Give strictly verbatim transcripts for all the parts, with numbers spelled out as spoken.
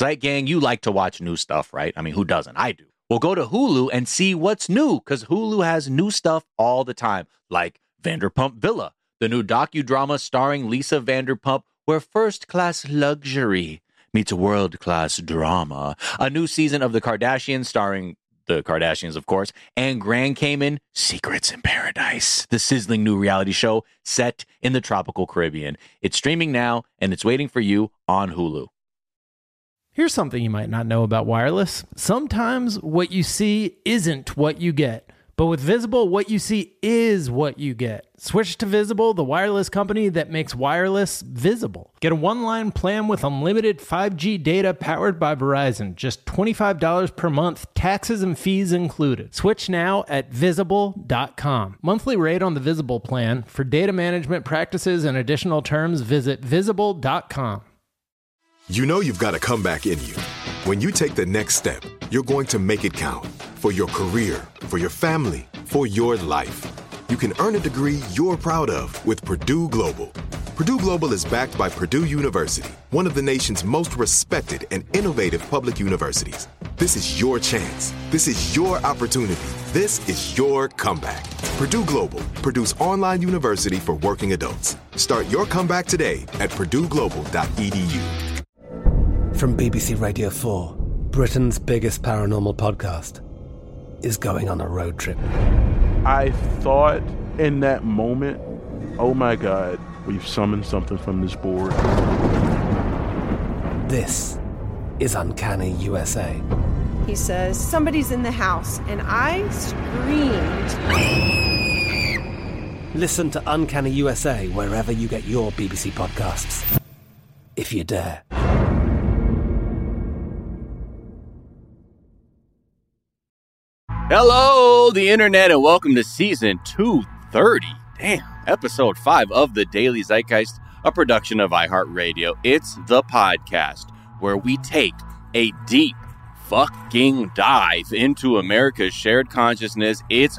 Zeit Gang, you like to watch new stuff, right? I mean, who doesn't? I do. Well, go to Hulu and see what's new, because Hulu has new stuff all the time, like Vanderpump Villa, the new docudrama starring Lisa Vanderpump, where first-class luxury meets world-class drama. A new season of The Kardashians starring the Kardashians, of course, and Grand Cayman, Secrets in Paradise, the sizzling new reality show set in the tropical Caribbean. It's streaming now, and it's waiting for you on Hulu. Here's something you might not know about wireless. Sometimes what you see isn't what you get. But with Visible, what you see is what you get. Switch to Visible, the wireless company that makes wireless visible. Get a one-line plan with unlimited five G data powered by Verizon. Just twenty-five dollars per month, taxes and fees included. Switch now at visible dot com. Monthly rate on the Visible plan. For data management practices and additional terms, visit visible dot com. You know you've got a comeback in you. When you take the next step, you're going to make it count. For your career, for your family, for your life. You can earn a degree you're proud of with Purdue Global. Purdue Global is backed by Purdue University, one of the nation's most respected and innovative public universities. This is your chance. This is your opportunity. This is your comeback. Purdue Global, Purdue's online university for working adults. Start your comeback today at purdue global dot e d u. From B B C Radio four, Britain's biggest paranormal podcast is going on a road trip. I thought in that moment, oh my God, we've summoned something from this board. This is Uncanny U S A. He says, somebody's in the house, and I screamed. Listen to Uncanny U S A wherever you get your B B C podcasts, if you dare. Hello, the internet, and welcome to season two thirty. Damn, episode five of the Daily Zeitgeist, a production of iHeartRadio. It's the podcast where we take a deep fucking dive into America's shared consciousness. It's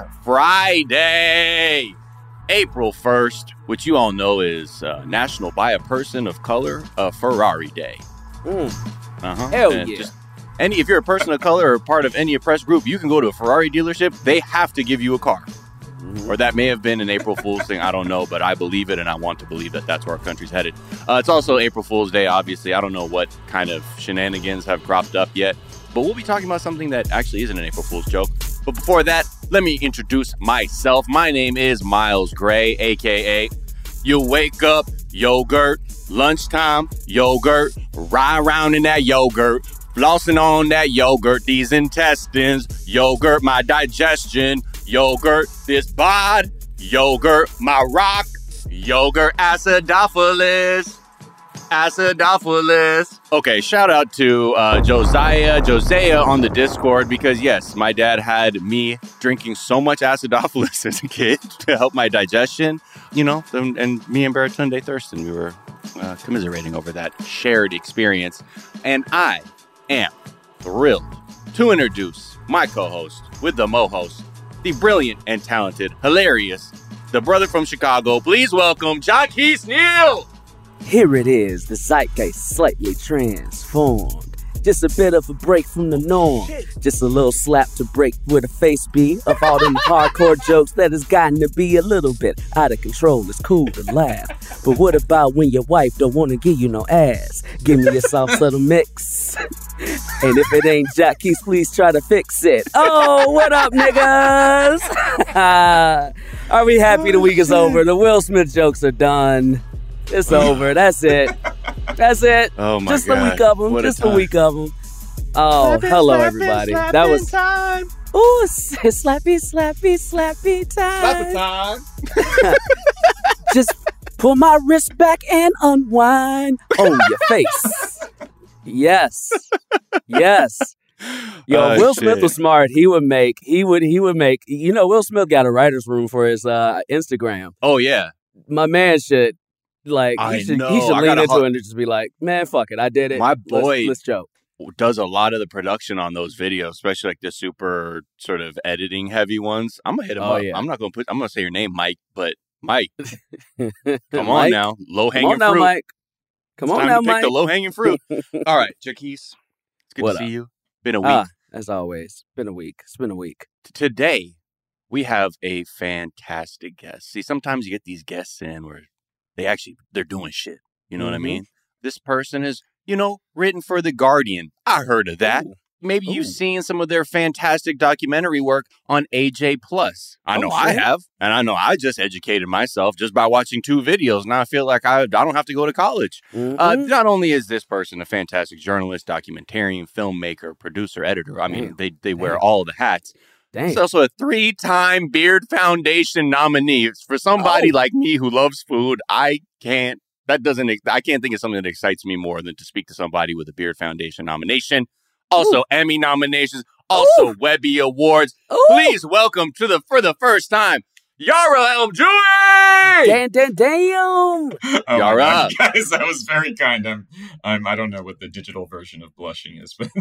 Friday, April first, which you all know is uh, National Buy a Person of Color a Ferrari Day. Mm. Uh-huh. Hell and yeah. Just, Any, if you're a person of color or part of any oppressed group, you can go to a Ferrari dealership. They have to give you a car. Mm-hmm. Or that may have been an April Fool's thing. I don't know, but I believe it, and I want to believe that that's where our country's headed. Uh, it's also April Fool's Day, obviously. I don't know what kind of shenanigans have cropped up yet, but we'll be talking about something that actually isn't an April Fool's joke. But before that, let me introduce myself. My name is Miles Gray, a k a. You wake up, yogurt, lunchtime, yogurt, ride around in that yogurt, flossing on that yogurt, these intestines, yogurt, my digestion, yogurt, this bod, yogurt, my rock, yogurt, acidophilus, acidophilus. Okay, shout out to uh, Josiah, Josiah on the Discord, because yes, my dad had me drinking so much acidophilus as a kid to help my digestion, you know, and, and me and Baratunde Thurston, we were uh, commiserating over that shared experience, and I am thrilled to introduce my co-host with the mo-host, the brilliant and talented, hilarious, the brother from Chicago. Please welcome Jaquise Neal. Here it is, the zeitgeist slightly transformed. Just a bit of a break from the norm. Just a little slap to break where the face be of all them hardcore jokes that has gotten to be a little bit out of control. It's cool to laugh. But what about when your wife don't want to give you no ass? Give me a soft, subtle mix. And if it ain't Jaquise, please try to fix it. Oh, what up, niggas? Are we happy the week is over? The Will Smith jokes are done. It's over. That's it. That's it. Oh my Just God. the week of them. What a Just the time. week of them. Oh, Slapping, hello, slapping, everybody. slapping That was time. ooh, s- slappy, slappy, slappy time. Slapping time. Just pull my wrist back and unwind on your face. Yes, yes. Yo, Oh, Will Smith shit. was smart. He would make. He would. He would make. You know, Will Smith got a writer's room for his uh, Instagram. Oh, yeah. My man should. Like, I he should, know. he should I lean gotta into hu- it and just be like, man, fuck it. I did it. My boy- Let's, let's joke. Does a lot of the production on those videos, especially like the super sort of editing heavy ones. I'm gonna hit him Oh, up. yeah. I'm not gonna put. I'm gonna say your name, Mike, but Mike, come on Mike, now, low Come hanging on now, fruit. Mike. Come It's on time now, to pick Mike. the low hanging fruit. All right, Jaquise, It's good What to see up? you. Been a week. Ah, as always, been a week. It's been a week. Today, we have a fantastic guest. See, sometimes you get these guests in where they actually, they're doing shit. You know Mhm. what I mean? This person is, you know, written for The Guardian. I heard of that. Ooh. Maybe you've Ooh. seen some of their fantastic documentary work on A J Plus. I Oh, know I shit. have. And I know I just educated myself just by watching two videos. Now I feel like I, I don't have to go to college. Mhm. Uh, not only is this person a fantastic journalist, documentarian, filmmaker, producer, editor, I mean, Damn. they, they wear Damn. all the hats. Dang. He's also a three-time Beard Foundation nominee. For somebody Oh. like me who loves food, I can't, that doesn't, I can't think of something that excites me more than to speak to somebody with a Beard Foundation nomination. Also Ooh. Emmy nominations, also Ooh. Webby Awards. Ooh. Please welcome to the, for the first time, Yara El-Jui! Damn, damn, damn. Oh my Yara. God, guys, that was very kind. I'm, I'm, I don't know what the digital version of blushing is, but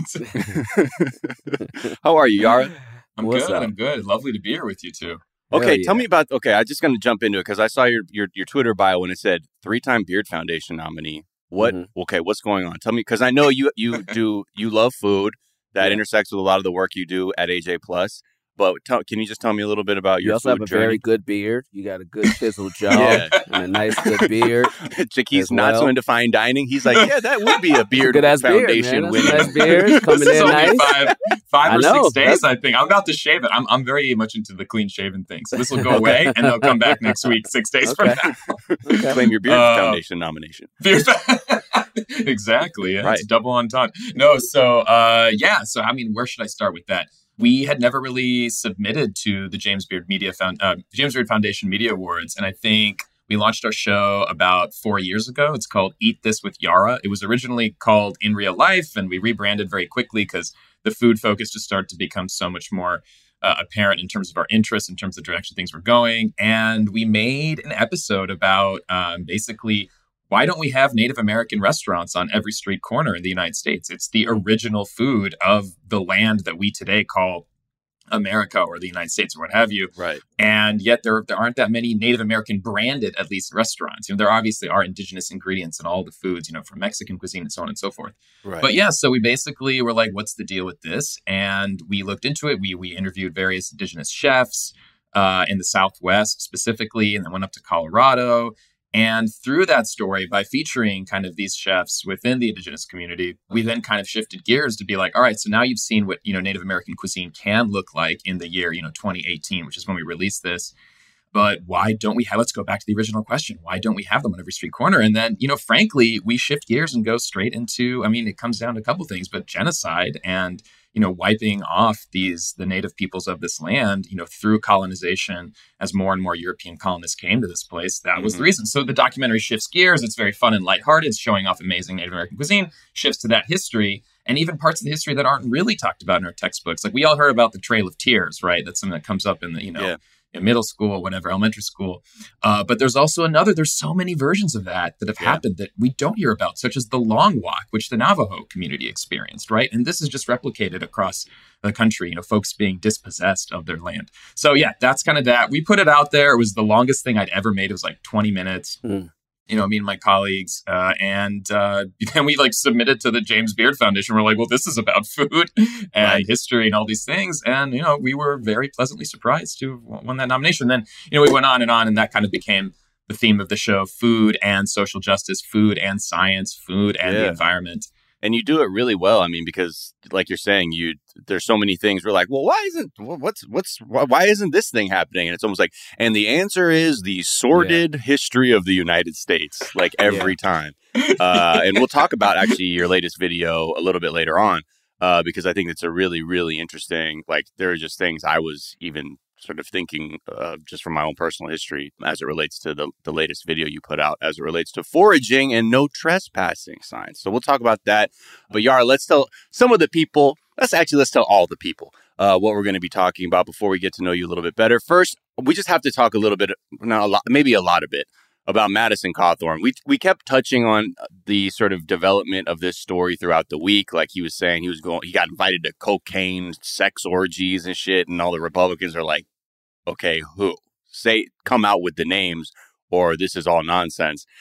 How are you, Yara? I'm What's good. up? I'm good. Lovely to be here with you too. Okay, Hell tell yeah. me about, okay, I'm just going to jump into it because I saw your, your your Twitter bio when it said three-time Beard Foundation nominee. What, Mhm. okay, what's going on? Tell me, because I know you you do, you love food. That Yeah. intersects with a lot of the work you do at A J Plus. But tell, can you just tell me a little bit about You your also food have a journey? very good beard. You got a good chiseled jaw Yeah. and a nice good beard. Jackie's as not so well. into fine dining. He's like, yeah, that would be a Beard Good ass beard, Foundation man. That's a winner. nice beard. Coming This is in only nice. five, five I or know, six days, that's- I think. I'm about to shave it. I'm, I'm very much into the clean shaven thing. So this will go away, and they'll come back next week, six days Okay. from now. Okay. Claim your Beard Uh, Foundation nomination. Beard- exactly. Yeah, Right. It's double entendre. No, so uh, yeah. So I mean, where should I start with that? We had never really submitted to the James Beard Media Found uh, James Beard Foundation Media Awards, and I think we launched our show about four years ago. It's called Eat This with Yara. It was originally called In Real Life, and we rebranded very quickly because the food focus just started to become so much more uh, apparent in terms of our interests, in terms of the direction things were going. And we made an episode about um, basically, why don't we have Native American restaurants on every street corner in the United States? It's the original food of the land that we today call America or the United States or what have you. Right. And yet there, there aren't that many Native American branded, at least, restaurants. You know, there obviously are indigenous ingredients in all the foods, you know, from Mexican cuisine and so on and so forth. Right. But yeah, so we basically were like, what's the deal with this? And we looked into it. We we interviewed various indigenous chefs uh, in the Southwest specifically, and then went up to Colorado. And through that story, by featuring kind of these chefs within the indigenous community, we then kind of shifted gears to be like, all right, so now you've seen what, you know, Native American cuisine can look like in the year, you know, twenty eighteen, which is when we released this. But why don't we have, let's go back to the original question. Why don't we have them on every street corner? And then, you know, frankly, we shift gears and go straight into, I mean, it comes down to a couple things, but genocide and, you know, wiping off these, the native peoples of this land, you know, through colonization as more and more European colonists came to this place. That was the reason. So the documentary shifts gears. It's very fun and lighthearted. It's showing off amazing Native American cuisine, shifts to that history and even parts of the history that aren't really talked about in our textbooks. Like we all heard about the Trail of Tears, right? That's something that comes up in the, you know, Yeah. in middle school, whatever, elementary school. Uh, but there's also another, there's so many versions of that that have Yeah. happened that we don't hear about, such as the Long Walk, which the Navajo community experienced, right? And this is just replicated across the country, you know, folks being dispossessed of their land. So yeah, that's kind of that. We put it out there. It was the longest thing I'd ever made. It was like twenty minutes. Mm. You know, me and my colleagues, uh, and uh, then we like submitted to the James Beard Foundation. We're like, well, this is about food and Right. history and all these things. And, you know, we were very pleasantly surprised to have won that nomination. Then, you know, we went on and on, and that kind of became the theme of the show: food and social justice, food and science, food and the Yeah. environment. And you do it really well. I mean, because like you're saying, you there's so many things. We're like, well, why isn't wh- what's what's why, why isn't this thing happening? And it's almost like, and the answer is the sordid history of the United States, like every time. Uh, and we'll talk about actually your latest video a little bit later on, uh, because I think it's a really really interesting. Like there are just things I was even sort of thinking uh, just from my own personal history as it relates to the, the latest video you put out as it relates to foraging and no trespassing signs. So we'll talk about that. But Yara, let's tell some of the people, let's actually, let's tell all the people uh, what we're going to be talking about before we get to know you a little bit better. First, we just have to talk a little bit, not a lot, maybe a lot of it about Madison Cawthorn. We we kept touching on the sort of development of this story throughout the week. Like he was saying, he was going, he got invited to cocaine, sex orgies and shit. And all the Republicans are like, okay, who? Say, come out with the names or this is all nonsense.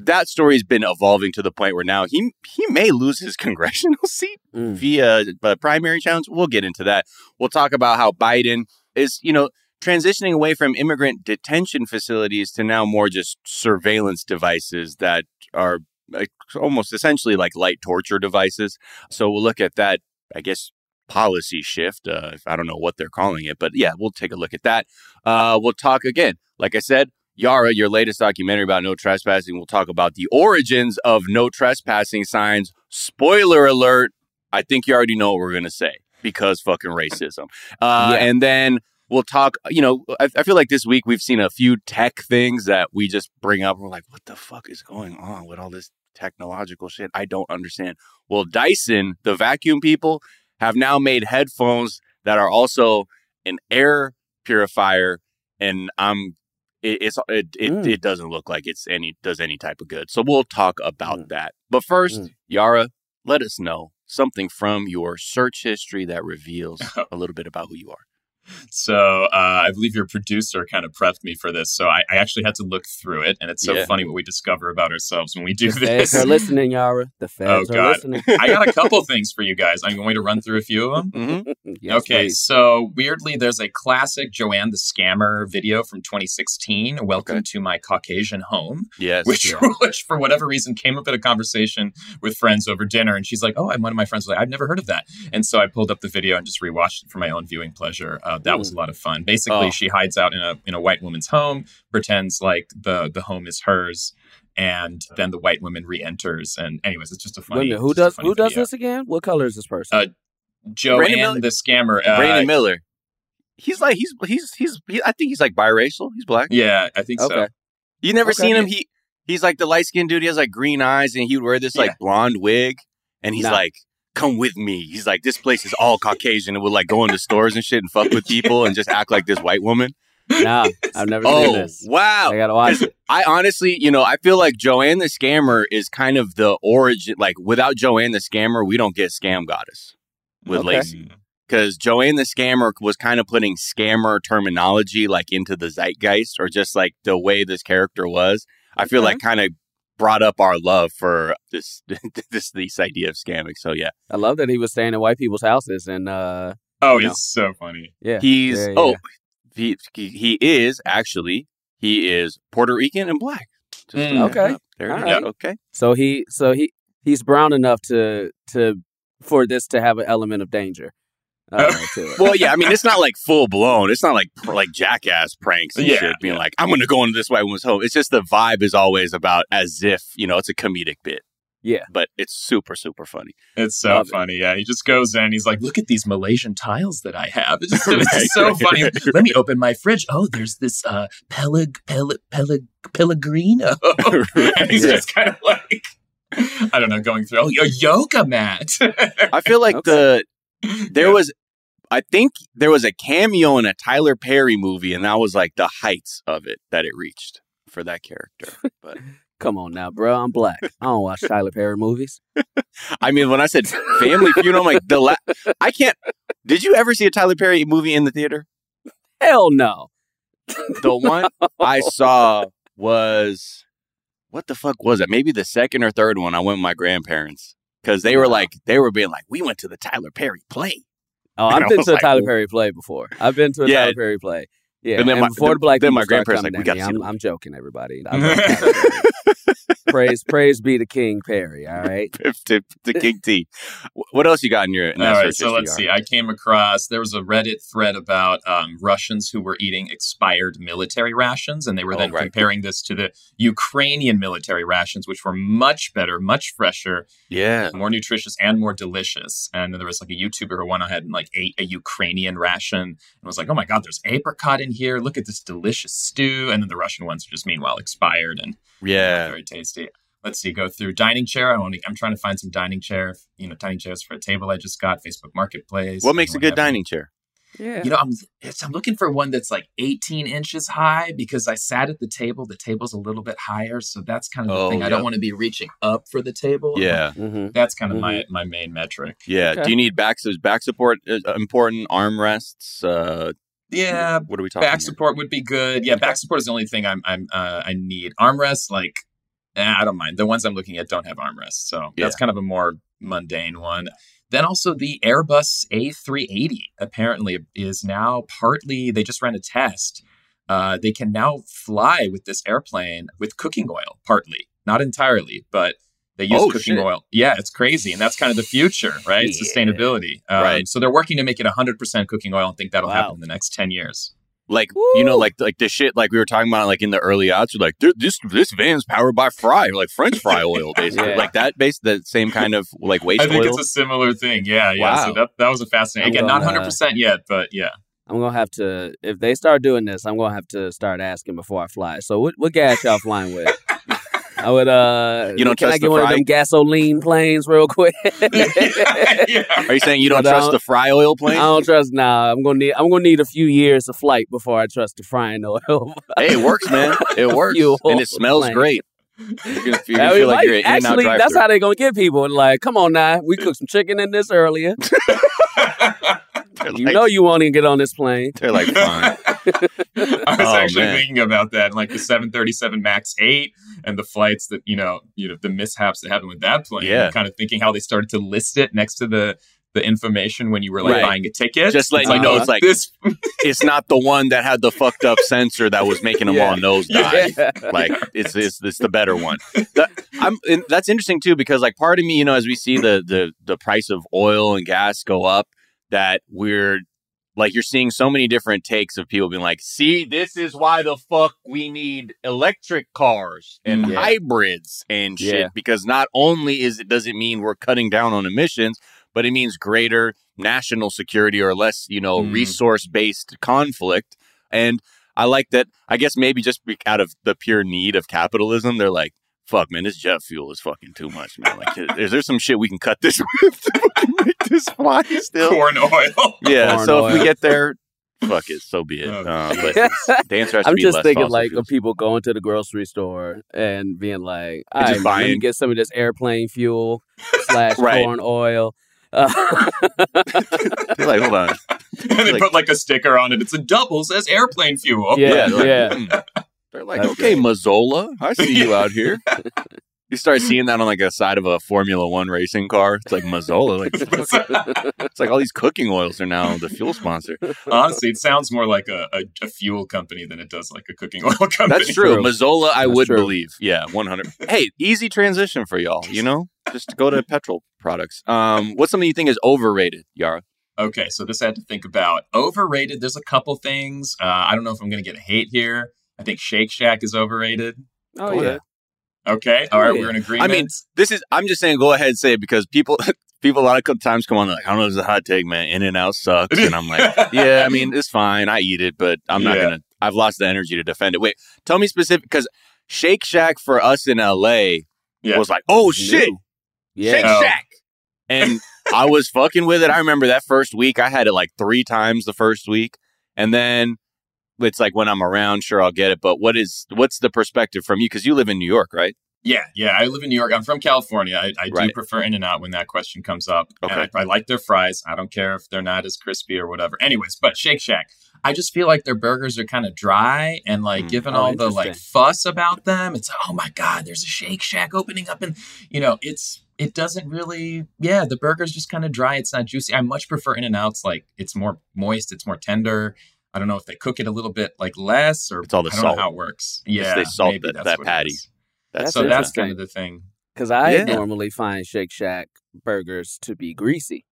that story's been evolving to the point where now he he may lose his congressional seat mm. via a primary challenge. We'll get into that. We'll talk about how Biden is, you know, transitioning away from immigrant detention facilities to now more just surveillance devices that are like almost essentially like light torture devices. So we'll look at that, I guess, policy shift. Uh, I don't know what they're calling it, but yeah, we'll take a look at that. Uh, we'll talk again, like I said, Yara, your latest documentary about no trespassing. We'll talk about the origins of no trespassing signs. Spoiler alert. I think you already know what we're going to say because fucking racism. Uh, yeah. And then we'll talk, you know, I, I feel like this week we've seen a few tech things that we just bring up. We're like, what the fuck is going on with all this technological shit? I don't understand. Well, Dyson, the vacuum people, have now made headphones that are also an air purifier. And I'm It, it's it it, mm. it doesn't look like it's any does any type of good. So we'll talk about mm. that. But first, mm. Yara, let us know something from your search history that reveals a little bit about who you are. So uh, I believe your producer kind of prepped me for this. So I, I actually had to look through it. And it's so yeah. funny what we discover about ourselves when we do the this. The feds are listening, Yara. The feds oh, are God. listening. I got a couple things for you guys. I'm going to run through a few of them. Mm-hmm. Yes, okay. please. So weirdly, there's a classic Joanne the Scammer video from twenty sixteen. Welcome okay. to my Caucasian home. Yes. Which, yeah. which for whatever reason came up at a conversation with friends over dinner. And she's like, oh, I'm one of my friends was like, I've never heard of that. And so I pulled up the video and just rewatched it for my own viewing pleasure. Uh, that mm. was a lot of fun. Basically, oh. she hides out in a in a white woman's home, pretends like the, the home is hers, and then the white woman re-enters. And anyways, it's just a funny. Wait, who does funny who does video. this again? What color is this person? Uh, Joanne the Scammer. Uh, Brandon Miller. He's like he's he's he's. He, I think he's like biracial. He's black. Yeah, I think okay. so. You never okay. seen him? He he's like the light skinned dude. He has like green eyes, and he would wear this like yeah. blonde wig, and he's nah. like, come with me. He's like, this place is all Caucasian, and would like go into stores and shit and fuck with people and just act like this white woman. No, I've never oh, seen this. Wow. I gotta watch it. I honestly, you know, I feel like Joanne the Scammer is kind of the origin. Like, without Joanne the Scammer, we don't get Scam Goddess with Okay. Lacey. Because Joanne the Scammer was kind of putting scammer terminology like into the zeitgeist, or just like the way this character was. I feel Okay. like kind of brought up our love for this this this idea of scamming. So yeah, I love that he was staying in white people's houses and uh Oh, you it's so funny. yeah. he's yeah, yeah, oh yeah. he, he he is actually he is Puerto Rican and black. Just Mm. to back Okay. it up. There All it right. is. Okay. So he so he he's brown enough to to for this to have an element of danger. Uh, to it. Well, yeah, I mean, it's not like full blown. It's not like like jackass pranks and Yeah, shit, being yeah. like, I'm going to go into this white woman's home. It's just the vibe is always about as if, you know, it's a comedic bit. Yeah. But it's super, super funny. It's so Love it. funny. Yeah, he just goes in. He's like, "Look at these Malaysian tiles that I have." It's just, it's just so funny. Let me open my fridge. Oh, there's this uh, Peleg Peleg Peleg Pellegrino. And he's Yeah. just kind of like, I don't know, going through. Oh, your yoga mat. I feel like Okay. the there Yeah. was, I think there was a cameo in a Tyler Perry movie, and that was like the heights of it that it reached for that character. But Come on now, bro. I'm black. I don't watch Tyler Perry movies. I mean, when I said Family Feud, I'm like, the la- I can't. Did you ever see a Tyler Perry movie in the theater? Hell no. The one I saw was, what the fuck was it? Maybe the second or third one. I went with my grandparents because they were like, they were being like, we went to the Tyler Perry play. Oh, And I've I been was to a like, Tyler Perry play before. I've been to a Yeah. Tyler Perry play. Yeah, And then my- before then- the black then people my start grandparents coming like, we down gotta here, see I'm, the- I'm joking, everybody. I love Tyler Perry. praise, praise be to King Perry. All right. to, to King T. What else you got in your in All that right, search so history, let's see. Yara? I came across, there was a Reddit thread about um, Russians who were eating expired military rations, and they were Oh, then right. comparing this to the Ukrainian military rations, which were much better, much fresher, Yeah. more nutritious, and more delicious. And then there was like a YouTuber who went ahead and like ate a Ukrainian ration and was like, oh my God, there's apricot in here. Look at this delicious stew. And then the Russian ones are just meanwhile expired and Yeah. not very tasty. Let's see, go through dining chair. I want to, I'm trying to find some dining chair, you know, dining chairs for a table I just got, Facebook Marketplace. What makes a Anyone good have any? dining chair? Yeah. You know, I'm it's, I'm looking for one that's like eighteen inches high because I sat at the table. The table's a little bit higher, so that's kind of the Oh, thing. I don't yep. want to be reaching up for the table. Yeah. Mm-hmm. That's kind of my, my main metric. Yeah. Okay. Do you need back, back support uh, important? Armrests? Uh, Yeah, what are we talking back here? support would be good. Yeah, back support is the only thing I'm I'm uh, I need. Armrests, like Eh, I don't mind. The ones I'm looking at don't have armrests, so Yeah. that's kind of a more mundane one. Then also the Airbus A three eighty apparently is now partly, they just ran a test. Uh, they can now fly with this airplane with cooking oil, partly. Not entirely, but they use Oh, cooking shit. oil. Yeah, it's crazy. And that's kind of the future, right? Yeah. Sustainability. Um, Right. So they're working to make it one hundred percent cooking oil and think that'll Wow. happen in the next ten years. Like, you know, like like the shit like we were talking about like in the early odds, like "Dude, this this van's powered by fry, like French fry oil, basically. Yeah. Like that base the same kind of like waste I think oil. it's a similar thing. Yeah, yeah. So Wow. that, that was a fascinating. I'm Again, not gonna- one hundred percent yet, but yeah. I'm gonna have to, if they start doing this, I'm gonna have to start asking before I fly. So what what gas y'all flying with? I would uh You don't can I trust get the one of fry? them gasoline planes real quick? yeah. Are you saying you don't But I trust don't- the fry oil I plane? don't trust nah, I'm gonna need I'm gonna need a few years of flight before I trust the frying oil. Hey, it works, man. It works. Fuel And it smells plane. great. You're gonna, you're I gonna mean, feel like like, you're in and out actually, drive that's how they're gonna get people. Like, come on now, we cooked some chicken in this earlier. You know you want to get on this plane. They're like, fine. I was Oh, actually man. thinking about that, like the seven thirty-seven MAX eight and the flights that, you know, you know, the mishaps that happened with that plane. Yeah. And kind of thinking how they started to list it next to the the information when you were like Right. buying a ticket. Just letting you like, know oh, it's like- this. It's not the one that had the fucked up sensor that was making them Yeah. all nosedive. Yeah. Like it's, it's it's the better one. The- I'm and that's interesting too because like part of me, you know, as we see the the the price of oil and gas go up, that we're like you're seeing so many different takes of people being like, see, this is why the fuck we need electric cars and Yeah. hybrids and shit. Yeah. Because not only is it does it mean we're cutting down on emissions, but it means greater national security or less, you know, Mm. resource based conflict. And I like that. I guess maybe just be- out of the pure need of capitalism, they're like, fuck, man, this jet fuel is fucking too much, man. Like, is there some shit we can cut this with to fucking make this fly still? Corn oil. Yeah. Corn so if we oil. get there, fuck it, so be it. Oh, Uh, but it's- the answer has to I'm be just less thinking fossil like fuels. of people going to the grocery store and being like, all And right, just man, let me buying. get some of this airplane fuel slash Right. corn oil. Uh, They're like, hold on. And they Like- put like a sticker on it. It's a doubles as airplane fuel. yeah, they're like, yeah. "Hmm." They're like, That's okay, Mazzola, I see you out here. You start seeing that on like a side of a Formula One racing car. It's like Mazzola. Like it's like all these cooking oils are now the fuel sponsor. Honestly, it sounds more like a, a, a fuel company than it does like a cooking oil company. That's true. True. Mazzola, I That's would true. believe. Yeah, one hundred. Hey, easy transition for y'all. You know, just go to petrol products. Um, what's something you think is overrated, Yara? Okay, so this I had to think about. Overrated, there's a couple things. Uh, I don't know if I'm going to get hate here. I think Shake Shack is overrated. Oh, yeah. Okay, all Oh, right, yeah. we're in agreement. I mean, this is. I'm just saying. Go ahead and say it because people, people a lot of times come on like, I don't know, this is a hot take, man. In and Out sucks, and I'm like, yeah, I mean, it's fine. I eat it, but I'm not Yeah. gonna. I've lost the energy to defend it. Wait, tell me specific because Shake Shack for us in L A Yeah. was like, oh shit, New. Yeah. Shake Oh. Shack, and I was fucking with it. I remember that first week, I had it like three times the first week, and then it's like when I'm around, sure, I'll get it. But what is what's the perspective from you? Because you live in New York, right? yeah, yeah. I live in New York. I'm from California. I, I do Right. prefer In-N-Out when that question comes up. And Okay. I, I like their fries. I don't care if they're not as crispy or whatever. Anyways, but Shake Shack, I just feel like their burgers are kind of dry and like Mm. given Oh, all the like interesting. fuss about them, it's oh my God, there's a Shake Shack opening up and you know, it's it doesn't really yeah, the burger's just kind of dry. It's not juicy. I much prefer In-N-Out's like it's more moist, it's more tender. I don't know if they cook it a little bit like less or It's all the I don't salt. know how it works. It's Yeah. they salt maybe that- that's that what it patty. is. That's So that's interesting. kind of the thing. Because I Yeah. normally find Shake Shack burgers to be greasy.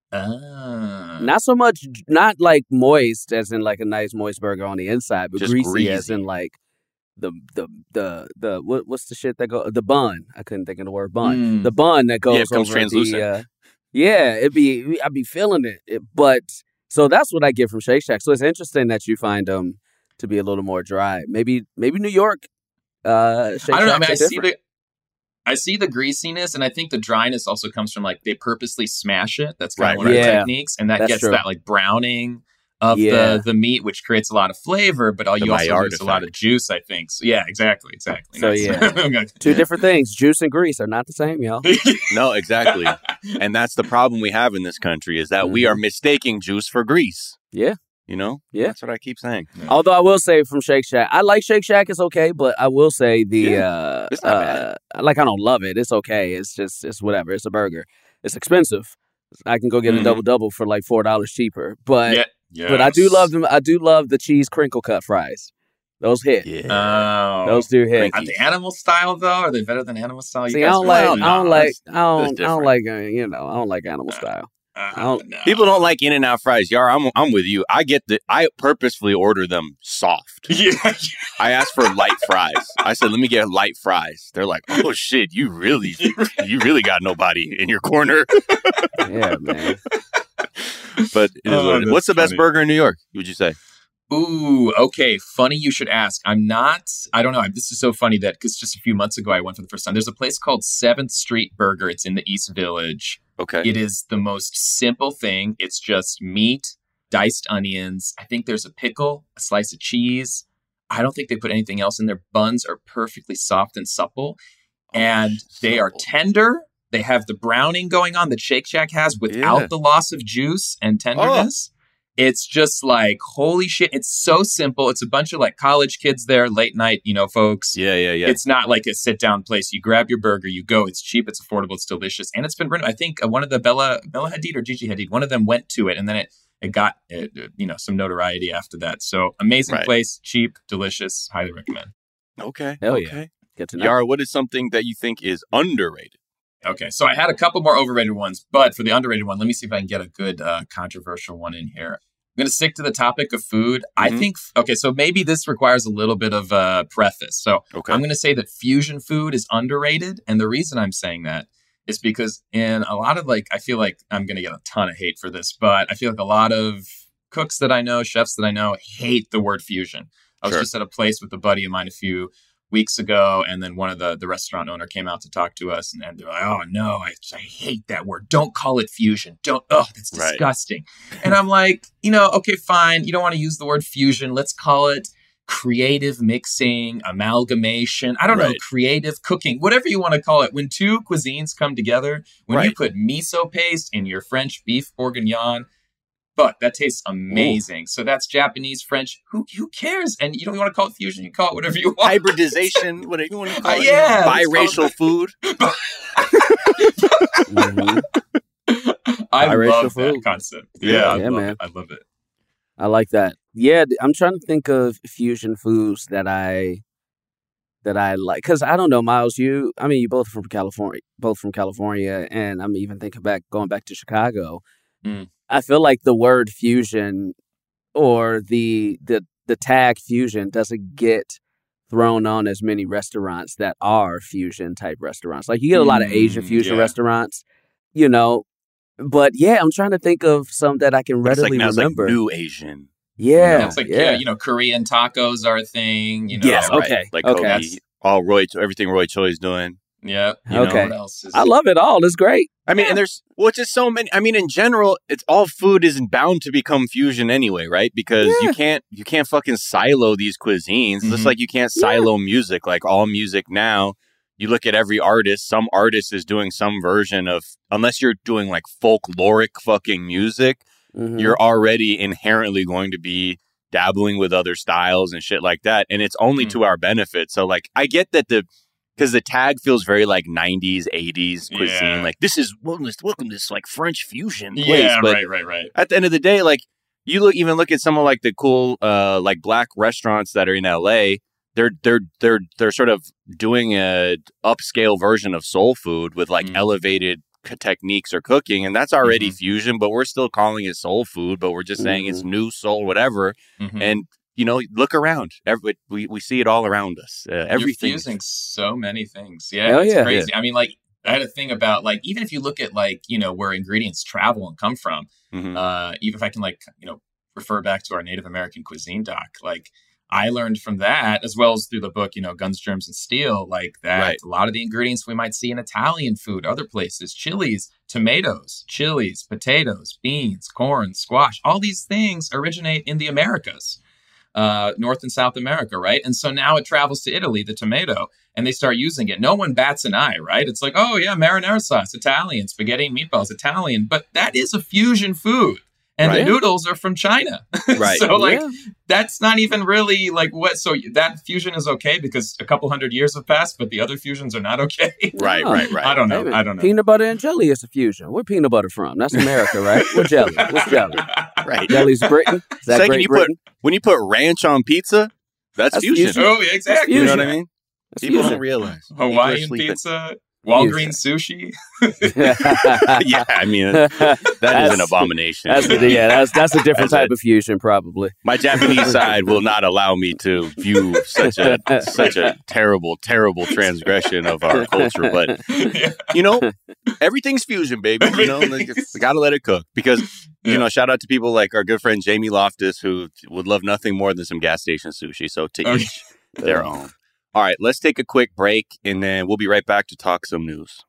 Ah. Not so much, not like moist, as in like a nice moist burger on the inside, but Just greasy, as greasy. in like the the the the what, what's the shit that go the bun? I couldn't think of the word bun. Mm. The bun that goes Yeah, it becomes over translucent. The, uh, yeah, it'd be I'd be feeling it. it. But so that's what I get from Shake Shack. So it's interesting that you find them to be a little more dry. Maybe maybe New York. Uh, Shake I don't know. I Shacks mean, I are see different. the I see the greasiness, and I think the dryness also comes from like they purposely smash it. That's kind Right, of one of the right. Yeah. techniques, and that That's gets true. that like browning of Yeah. the the meat, which creates a lot of flavor, but all The you also Maillard lose a lot of effect. juice. I think. So, yeah, exactly, exactly. So, yeah, Two different things. Juice and grease are not the same, y'all. No, exactly. And that's the problem we have in this country is that we Mhm. are mistaking juice for grease. Yeah. You know? Yeah. That's what I keep saying. Yeah. Although I will say from Shake Shack, I like Shake Shack. It's okay, but I will say the Yeah, uh, it's not uh, like I don't love it. It's okay. It's just it's whatever. It's a burger. It's expensive. I can go get Mhm. a double double for like four dollars cheaper. But Yeah. Yes. but I do love them. I do love the cheese crinkle cut fries. Those hit. Yeah. Oh. Those do hit. Are they animal style though? Are they better than animal style? You See, I guys don't are- like. well, I no, don't like. that's- I don't. that's I don't different. like. Uh, you know. I don't like animal style. Uh, I don't- no. People don't like In-N-Out fries. Yar, I'm I'm with you. I get the. I purposefully order them soft. Yeah. I asked for light fries. I said, "Let me get light fries." They're like, "Oh shit, you really, you really got nobody in your corner." Yeah, man. But it is Oh, what it is. that's What's the best funny. burger in New York? Would you say? Ooh, okay. Funny you should ask. I'm not, I don't know. This is so funny that because just a few months ago I went for the first time. There's a place called seventh Street Burger. It's in the East Village. Okay. It is the most simple thing. It's just meat, diced onions. I think there's a pickle, a slice of cheese. I don't think they put anything else in their buns are perfectly soft and supple. And they are supple. tender. They have the browning going on that Shake Shack has without Yeah. the loss of juice and tenderness. It's just like, holy shit. It's so simple. It's a bunch of like college kids there, late night, you know, folks. Yeah, yeah, yeah. It's not like a sit down place. You grab your burger, you go. It's cheap, it's affordable, it's delicious, and it's been written. I think uh, one of the Bella Bella Hadid or Gigi Hadid, one of them went to it, and then it it got uh, you know some notoriety after that. So amazing Right. place, cheap, delicious, highly recommend. okay. Hell yeah. okay. Get to know. Yara, what is something that you think is underrated? Okay, so I had a couple more overrated ones, but for the underrated one, let me see if I can get a good uh, controversial one in here. I'm going to stick to the topic of food. I Mhm. think, okay, so maybe this requires a little bit of a preface. So Okay. I'm going to say that fusion food is underrated. And the reason I'm saying that is because in a lot of like, I feel like I'm going to get a ton of hate for this, but I feel like a lot of cooks that I know, chefs that I know hate the word fusion. I was Sure. just at a place with a buddy of mine a few weeks ago, and then one of the, the restaurant owner came out to talk to us, and, and they're like, oh no, I, I hate that word. Don't call it fusion. Don't, oh, that's Right. disgusting. And I'm like, you know, okay, fine. You don't want to use the word fusion. Let's call it creative mixing, amalgamation. I don't know, Right. creative cooking, whatever you want to call it. When two cuisines come together, when you Right. put miso paste in your French beef bourguignon, but that tastes amazing. So that's Japanese, French. Who who cares? And you don't want to call it fusion. You call it whatever you want. Hybridization, whatever you want to call Uh, it. yeah, let's call Biracial it- food. Mhm. I Biracial love food. that concept. Yeah. Yeah, I Yeah, love man. it. I love it. I like that. Yeah, th- I'm trying to think of fusion foods that I that I like because I don't know, Miles. You, I mean, you both from California, both from California, and I'm even thinking back, going back to Chicago. Mm. I feel like the word fusion or the the the tag fusion doesn't get thrown on as many restaurants that are fusion type restaurants. Like you get a lot of Asian Mm, fusion yeah. restaurants, you know. But yeah, I'm trying to think of some that I can It's like readily now it's like remember. new Asian. yeah, Yeah, it's like, yeah. you know, Korean tacos are a thing. You know, Yes, Right. okay, Like okay. Kobe, That's- all Roy, everything Roy Choi's doing. Yeah. You Okay. know, what else is I love it all. It's great. I mean, and there's well, it's just so many. I mean, in general, it's all food isn't bound to become fusion anyway, right? Because Yeah. you can't you can't fucking silo these cuisines. Just Mhm. like you can't silo music. Like all music now, you look at every artist. Some artist is doing some version of, unless you're doing like folkloric fucking music, Mhm. you're already inherently going to be dabbling with other styles and shit like that. And it's only Mm. to our benefit. So like, I get that the. Because the tag feels very like nineties, eighties cuisine. Yeah. Like this is welcome to, welcome to this like French fusion place. Yeah, but right, right, right. at the end of the day, like you look even look at some of like the cool uh like black restaurants that are in L A. They're they're they're they're sort of doing a upscale version of soul food with like Mm. elevated c- techniques or cooking, and that's already Mhm. fusion. But we're still calling it soul food. But we're just saying it's new soul, whatever. Mhm. And you know, look around. Every, we we see it all around us. Uh, everything. You're fusing so many things. Yeah, Hell it's yeah. crazy. I mean, like, I had a thing about, like, even if you look at, like, you know, where ingredients travel and come from, Mhm. uh, even if I can, like, you know, refer back to our Native American cuisine doc, like, I learned from that, as well as through the book, you know, Guns, Germs, and Steel, like that Right. a lot of the ingredients we might see in Italian food, other places, chilies, tomatoes, chilies, potatoes, beans, corn, squash, all these things originate in the Americas. Uh, North and South America, right? And so now it travels to Italy, the tomato, and they start using it. No one bats an eye, right? It's like, oh yeah, marinara sauce, Italian, spaghetti and meatballs, Italian, but that is a fusion food. and Right. the noodles are from China. Right. So like, Yeah. that's not even really like what, so that fusion is okay because a couple hundred years have passed, but the other fusions are not okay. Right, Oh. right, right. I don't know. Maybe. I don't know. Peanut butter and jelly is a fusion. Where peanut butter from? That's America, right? What jelly? What's jelly? Right. Jelly's Britain. Is that Second, Great you Britain? put when you put ranch on pizza, that's, That's fusion. fusion. Oh, yeah, exactly. You know fusion. what I mean? That's People fusion. don't realize. People are Hawaiian sleeping. pizza, Walgreens sushi. Yeah, I mean, that is an abomination. That's the, yeah, that's that's a different That's type a- of fusion, probably. My Japanese side will not allow me to view such a such a terrible, terrible transgression of our culture. But Yeah. you know, everything's fusion, baby. You know, like, we gotta let it cook because you Yeah. know. Shout out to people like our good friend Jamie Loftus, who would love nothing more than some gas station sushi. So to Okay. each their own. All right, let's take a quick break, and then we'll be right back to talk some news.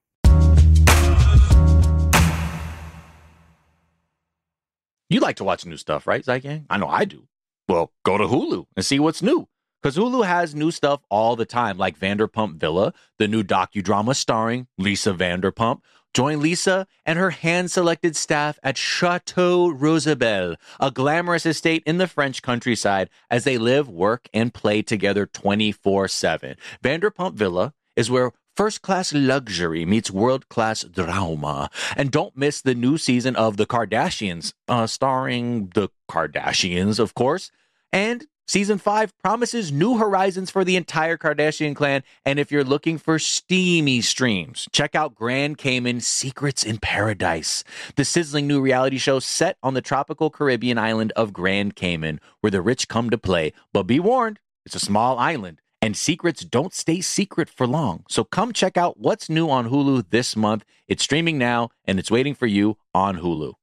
You like to watch new stuff, right, Zygang? I know I do. Well, go to Hulu and see what's new. Because Hulu has new stuff all the time, like Vanderpump Villa, the new docudrama starring Lisa Vanderpump. Join Lisa and her hand-selected staff at Chateau Rosabelle, a glamorous estate in the French countryside, as they live, work, and play together twenty-four seven. Vanderpump Villa is where first-class luxury meets world-class drama. And don't miss the new season of The Kardashians, uh, starring the Kardashians, of course. And season five promises new horizons for the entire Kardashian clan. And if you're looking for steamy streams, check out Grand Cayman Secrets in Paradise, the sizzling new reality show set on the tropical Caribbean island of Grand Cayman, where the rich come to play. But be warned, it's a small island, and secrets don't stay secret for long. So come check out what's new on Hulu this month. It's streaming now, and it's waiting for you on Hulu.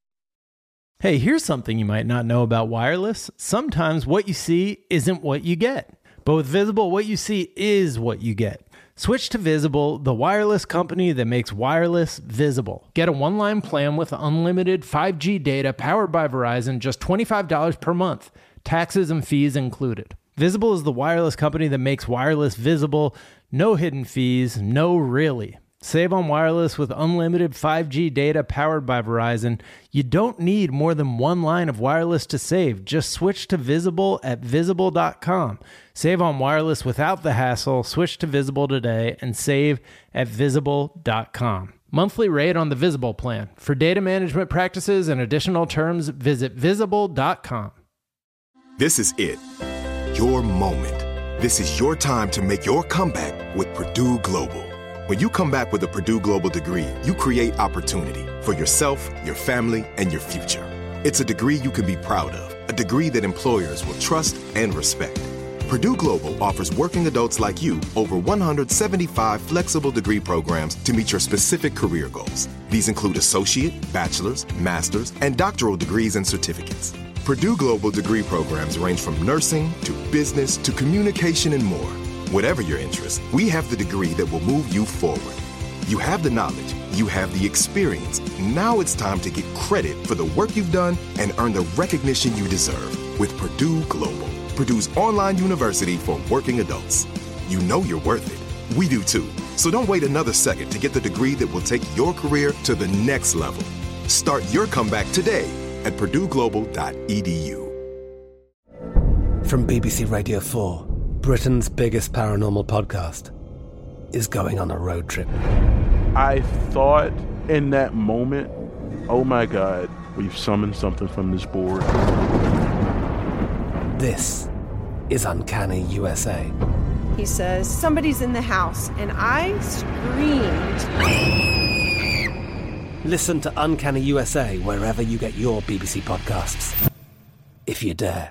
Hey, here's something you might not know about wireless. Sometimes what you see isn't what you get. But with Visible, what you see is what you get. Switch to Visible, the wireless company that makes wireless visible. Get a one-line plan with unlimited five G data powered by Verizon, just twenty-five dollars per month. Taxes and fees included. Visible is the wireless company that makes wireless visible. No hidden fees, no really. Save on wireless with unlimited five G data powered by Verizon. You don't need more than one line of wireless to save. Just switch to Visible at visible dot com. Save on wireless without the hassle. Switch to Visible today and save at visible dot com. Monthly rate on the Visible plan. For data management practices and additional terms, visit visible dot com. This is it. Your moment. This is your time to make your comeback with Purdue Global. When you come back with a Purdue Global degree, you create opportunity for yourself, your family, and your future. It's a degree you can be proud of, a degree that employers will trust and respect. Purdue Global offers working adults like you over one hundred seventy-five flexible degree programs to meet your specific career goals. These include associate, bachelor's, master's, and doctoral degrees and certificates. Purdue Global degree programs range from nursing to business to communication and more. Whatever your interest, we have the degree that will move you forward. You have the knowledge, you have the experience. Now it's time to get credit for the work you've done and earn the recognition you deserve with Purdue Global, Purdue's online university for working adults. You know you're worth it. We do too. So don't wait another second to get the degree that will take your career to the next level. Start your comeback today at purdue global dot e d u. From B B C Radio four, Britain's biggest paranormal podcast is going on a road trip. I thought in that moment, oh my God, we've summoned something from this board. This is Uncanny U S A. He says, somebody's in the house, and I screamed. Listen to Uncanny U S A wherever you get your B B C podcasts, if you dare.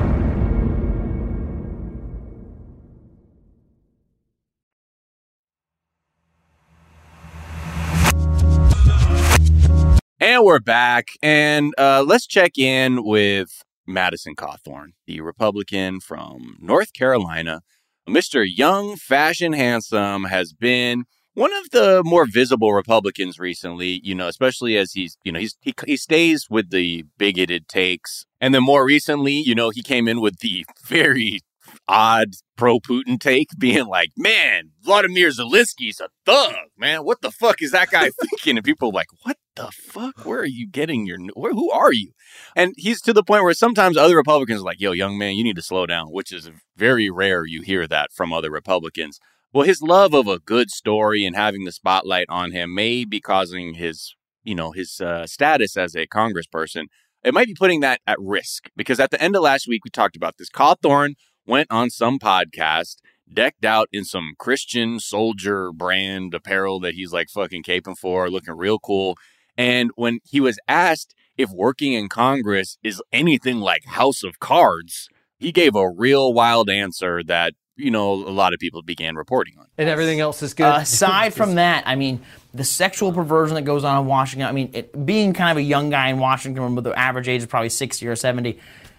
And we're back, and uh, let's check in with Madison Cawthorn, the Republican from North Carolina. Mister Young, Fashion, Handsome has been one of the more visible Republicans recently, you know, especially as he's, you know, he's he, he stays with the bigoted takes. And then more recently, you know, he came in with the very odd pro-Putin take, being like, man, Vladimir Zelensky's a thug, man. What the fuck is that guy thinking? And people are like, what the fuck? Where are you getting your, where, who are you? And he's to the point where sometimes other Republicans are like, yo, young man, you need to slow down, which is very rare you hear that from other Republicans. Well, his love of a good story and having the spotlight on him may be causing his, you know, his uh, status as a congressperson. It might be putting that at risk, because at the end of last week, we talked about this. Cawthorn went on some podcast, decked out in some Christian soldier brand apparel that he's like fucking caping for, looking real cool. And when he was asked if working in Congress is anything like House of Cards, he gave a real wild answer that, you know, a lot of people began reporting on. And everything else is good. Uh, aside from that, I mean, the sexual perversion that goes on in Washington, I mean, it, being kind of a young guy in Washington, where the average age is probably sixty or seventy,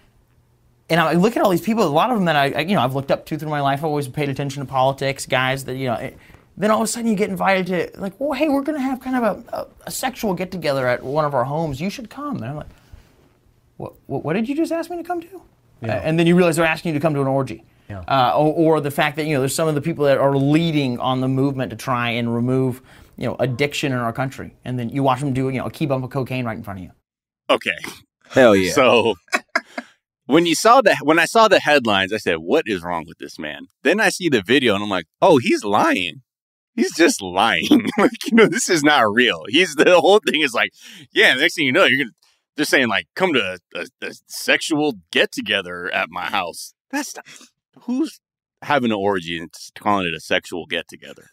and I look at all these people, a lot of them that I, I you know, I've looked up to through my life, I've always paid attention to politics, guys that, you know, it, then all of a sudden you get invited to, like, well, hey, we're going to have kind of a, a, a sexual get-together at one of our homes. You should come. And I'm like, what, what, what did you just ask me to come to? Yeah. Uh, and then you realize they're asking you to come to an orgy. Yeah. Uh, or, or the fact that, you know, there's some of the people that are leading on the movement to try and remove, you know, addiction in our country. And then you watch them do, you know, a key bump of cocaine right in front of you. Okay. Hell yeah. So when you saw the, when I saw the headlines, I said, what is wrong with this man? Then I see the video and I'm like, oh, he's lying. He's just lying. Like, you know, this is not real. He's, the whole thing is like, yeah, next thing you know, you're going to, they're saying like, come to a, a, a sexual get together at my house. That's not, who's having an orgy and calling it a sexual get-together?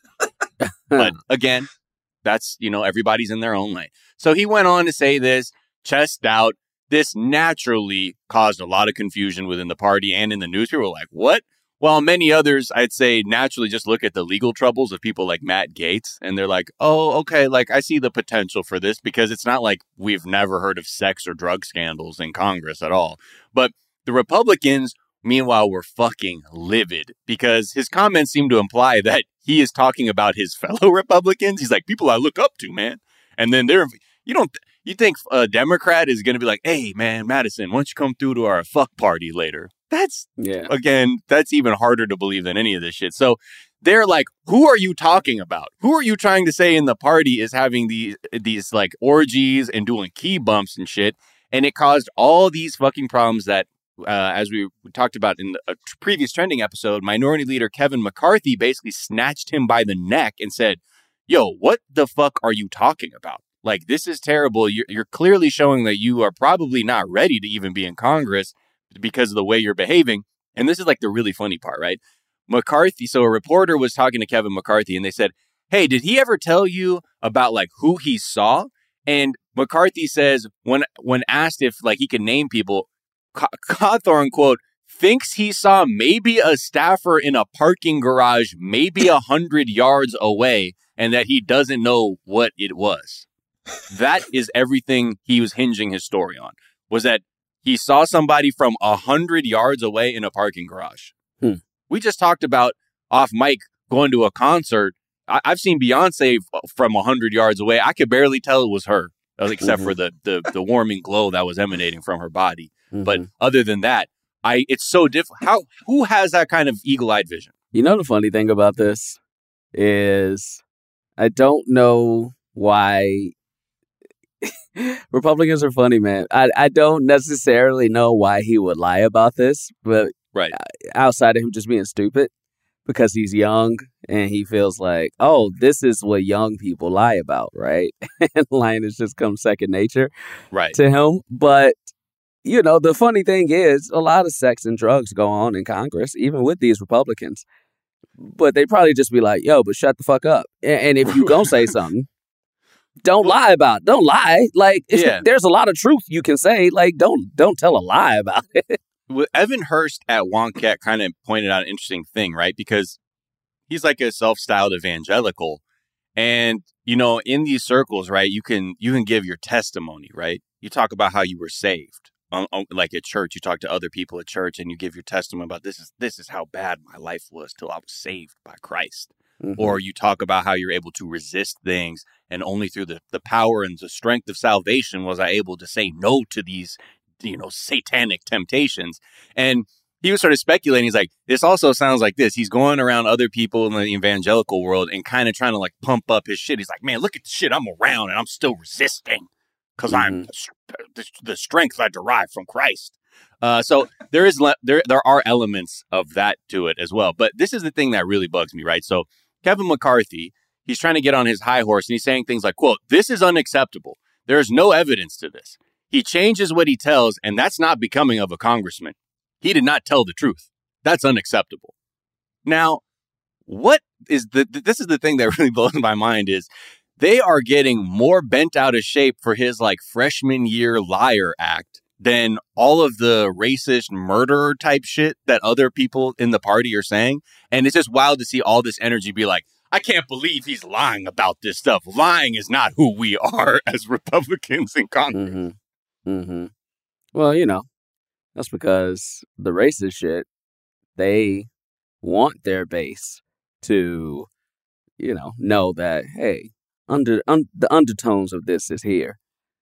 But again, that's, you know, everybody's in their own lane. So he went on to say this, chest out. This naturally caused a lot of confusion within the party and in the news. People were like, what? While many others, I'd say, naturally just look at the legal troubles of people like Matt Gaetz. And they're like, oh, okay, like I see the potential for this, because it's not like we've never heard of sex or drug scandals in Congress at all. But the Republicans, meanwhile, were fucking livid, because his comments seem to imply that he is talking about his fellow Republicans. He's like, people I look up to, man. And then they're, you don't, you think a Democrat is going to be like, hey, man, Madison, why don't you come through to our fuck party later? That's, yeah. Again, that's even harder to believe than any of this shit. So they're like, who are you talking about? Who are you trying to say in the party is having these, these like orgies and doing key bumps and shit? And it caused all these fucking problems that, Uh, as we talked about in a previous trending episode, Minority Leader Kevin McCarthy basically snatched him by the neck and said, yo, what the fuck are you talking about? Like, this is terrible. You're, you're clearly showing that you are probably not ready to even be in Congress because of the way you're behaving. And this is like the really funny part, right? McCarthy, so a reporter was talking to Kevin McCarthy and they said, hey, did he ever tell you about like who he saw? And McCarthy says, when when asked if like he could name people, Cawthorn, quote, thinks he saw maybe a staffer in a parking garage, maybe a hundred yards away, and that he doesn't know what it was. That is everything he was hinging his story on, was that he saw somebody from a hundred yards away in a parking garage. Hmm. We just talked about off mic going to a concert. I- I've seen Beyonce f- from a hundred yards away. I could barely tell it was her, except mm-hmm. for the, the the warming glow that was emanating from her body. Mm-hmm. But other than that, I it's so different. How who has that kind of eagle-eyed vision? You know, the funny thing about this is I don't know why Republicans are funny, man. I, I don't necessarily know why he would lie about this, but right. outside of him just being stupid, because he's young and he feels like, oh, this is what young people lie about, right? And lying has just come second nature right. to him. But, you know, the funny thing is a lot of sex and drugs go on in Congress, even with these Republicans. But they probably just be like, yo, but shut the fuck up. And, and if you gonna say something, don't lie about it. Don't lie. Like, yeah. There's a lot of truth you can say. Like, don't don't tell a lie about it. Well, Evan Hurst at Wonkette kind of pointed out an interesting thing, right? Because he's like a self-styled evangelical. And, you know, in these circles, right, you can you can give your testimony, right? You talk about how you were saved. Um, like at church, you talk to other people at church and you give your testimony about this is this is how bad my life was till I was saved by Christ. Mm-hmm. Or you talk about how you're able to resist things, and only through the, the power and the strength of salvation was I able to say no to these, you know, satanic temptations. And he was sort of speculating. He's like, this also sounds like this. He's going around other people in the evangelical world and kind of trying to like pump up his shit. He's like, man, look at the shit I'm around and I'm still resisting because mm-hmm. I'm the, the strength I derive from Christ. Uh, so there is le- there there are elements of that to it as well. But this is the thing that really bugs me, right? So Kevin McCarthy, he's trying to get on his high horse and he's saying things like, quote, this is unacceptable. There is no evidence to this. He changes what he tells, and that's not becoming of a congressman. He did not tell the truth. That's unacceptable. Now, what is the, this is the thing that really blows my mind is they are getting more bent out of shape for his like freshman year liar act than all of the racist murderer type shit that other people in the party are saying. And it's just wild to see all this energy be like, I can't believe he's lying about this stuff. Lying is not who we are as Republicans in Congress. Mm-hmm. Mm-hmm. Well, you know, that's because the racist shit, they want their base to, you know, know that, hey, under un- the undertones of this is here.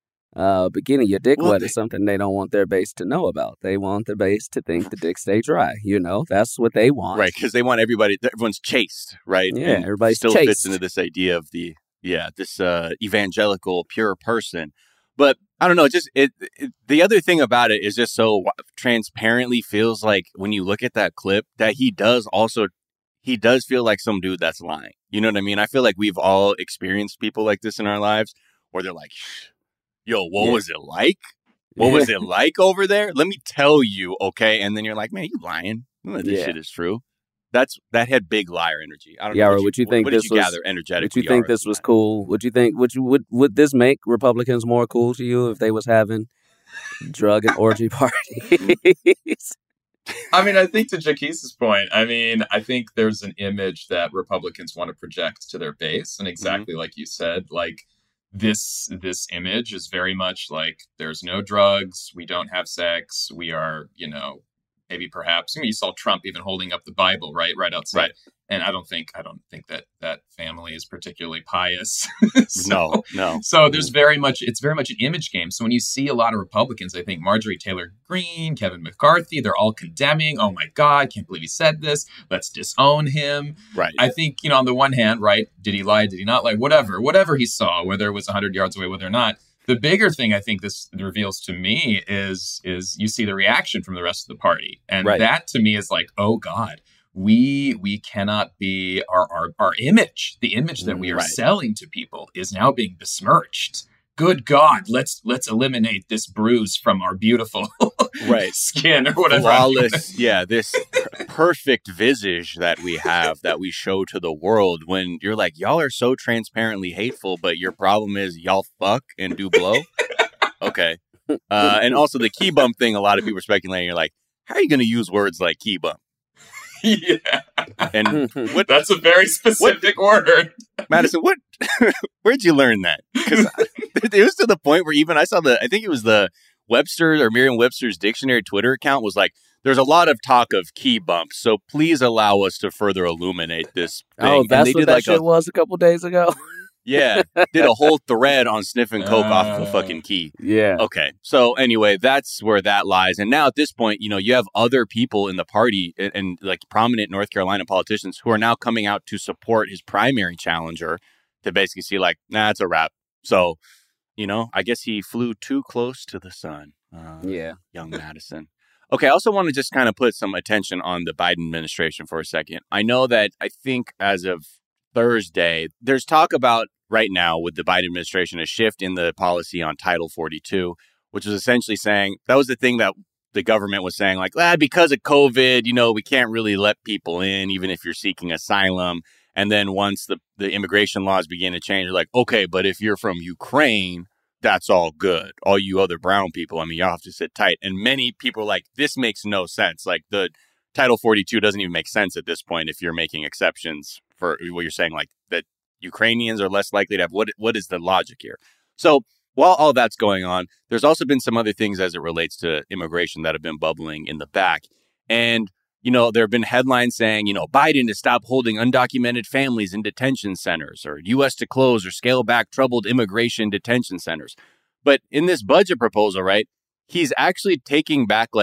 Uh, but getting your dick well, wet they, is something they don't want their base to know about. They want the base to think the dick stay dry. You know, that's what they want. Right, because they want everybody, everyone's chaste, right? Yeah, and everybody still chaste. Fits into this idea of the, yeah, this uh, evangelical, pure person. But I don't know, just it, it. The other thing about it is just so transparently feels like when you look at that clip that he does also, he does feel like some dude that's lying. You know what I mean? I feel like we've all experienced people like this in our lives where they're like, yo, what yeah. was it like? What was it like over there? Let me tell you, okay? And then you're like, man, you lying. This yeah. shit is true. That's that had big liar energy. I don't Yara, know. What would you, you think what, this what did you was, gather energetically? Would you think this was cool? Would you think would you would would this make Republicans more cool to you if they was having drug and orgy parties? I mean, I think to Jaquisa's point, I mean, I think there's an image that Republicans want to project to their base, and exactly mm-hmm. like you said, like. This this image is very much like there's no drugs, we don't have sex, we are, you know, maybe perhaps, I mean, you saw Trump even holding up the Bible, right, right outside. Right. And I don't think I don't think that that family is particularly pious. so, no, no. So there's very much it's very much an image game. So when you see a lot of Republicans, I think Marjorie Taylor Greene, Kevin McCarthy, they're all condemning. Oh my God, I can't believe he said this. Let's disown him. Right. I think, you know, on the one hand, right, did he lie? Did he not lie? Whatever, whatever he saw, whether it was one hundred yards away, whether or not. The bigger thing I think this reveals to me is is you see the reaction from the rest of the party. And right. that to me is like, oh God. We we cannot be our, our our image, the image that we are right. selling to people is now being besmirched. Good God, let's let's eliminate this bruise from our beautiful right. skin or whatever. Flawless, yeah, this per- perfect visage that we have that we show to the world when you're like, y'all are so transparently hateful, but your problem is y'all fuck and do blow. Okay. Uh, and also the key bump thing, a lot of people are speculating, you're like, how are you going to use words like key bump? Yeah, and what, that's a very specific what, word. Madison, what? Where'd you learn that? Because it was to the point where even I saw the, I think it was the Webster or Merriam-Webster's dictionary Twitter account was like, there's a lot of talk of key bumps, so please allow us to further illuminate this thing. Oh, that's and they what did that like shit a, was a couple days ago. Yeah, did a whole thread on sniffing coke uh, off of a fucking key. Yeah. Okay. So anyway, that's where that lies. And now at this point, you know, you have other people in the party and, and like prominent North Carolina politicians who are now coming out to support his primary challenger to basically see like, nah, it's a wrap. So, you know, I guess he flew too close to the sun. Uh, yeah. Young Madison. Okay, I also want to just kind of put some attention on the Biden administration for a second. I know that I think as of Thursday, there's talk about right now with the Biden administration, a shift in the policy on Title forty-two, which was essentially saying that was the thing that the government was saying, like, ah, because of COVID, you know, we can't really let people in, even if you're seeking asylum. And then once the, the immigration laws begin to change, they're like, okay, but if you're from Ukraine, that's all good. All you other brown people, I mean, y'all have to sit tight. And many people are like, this makes no sense. Like the Title forty-two doesn't even make sense at this point if you're making exceptions for what you're saying, like that Ukrainians are less likely to have, what what is the logic here? So while all that's going on, there's also been some other things as it relates to immigration that have been bubbling in the back. And, you know, there have been headlines saying, you know, Biden to stop holding undocumented families in detention centers, or U S to close or scale back troubled immigration detention centers. But in this budget proposal, right, he's actually taking back like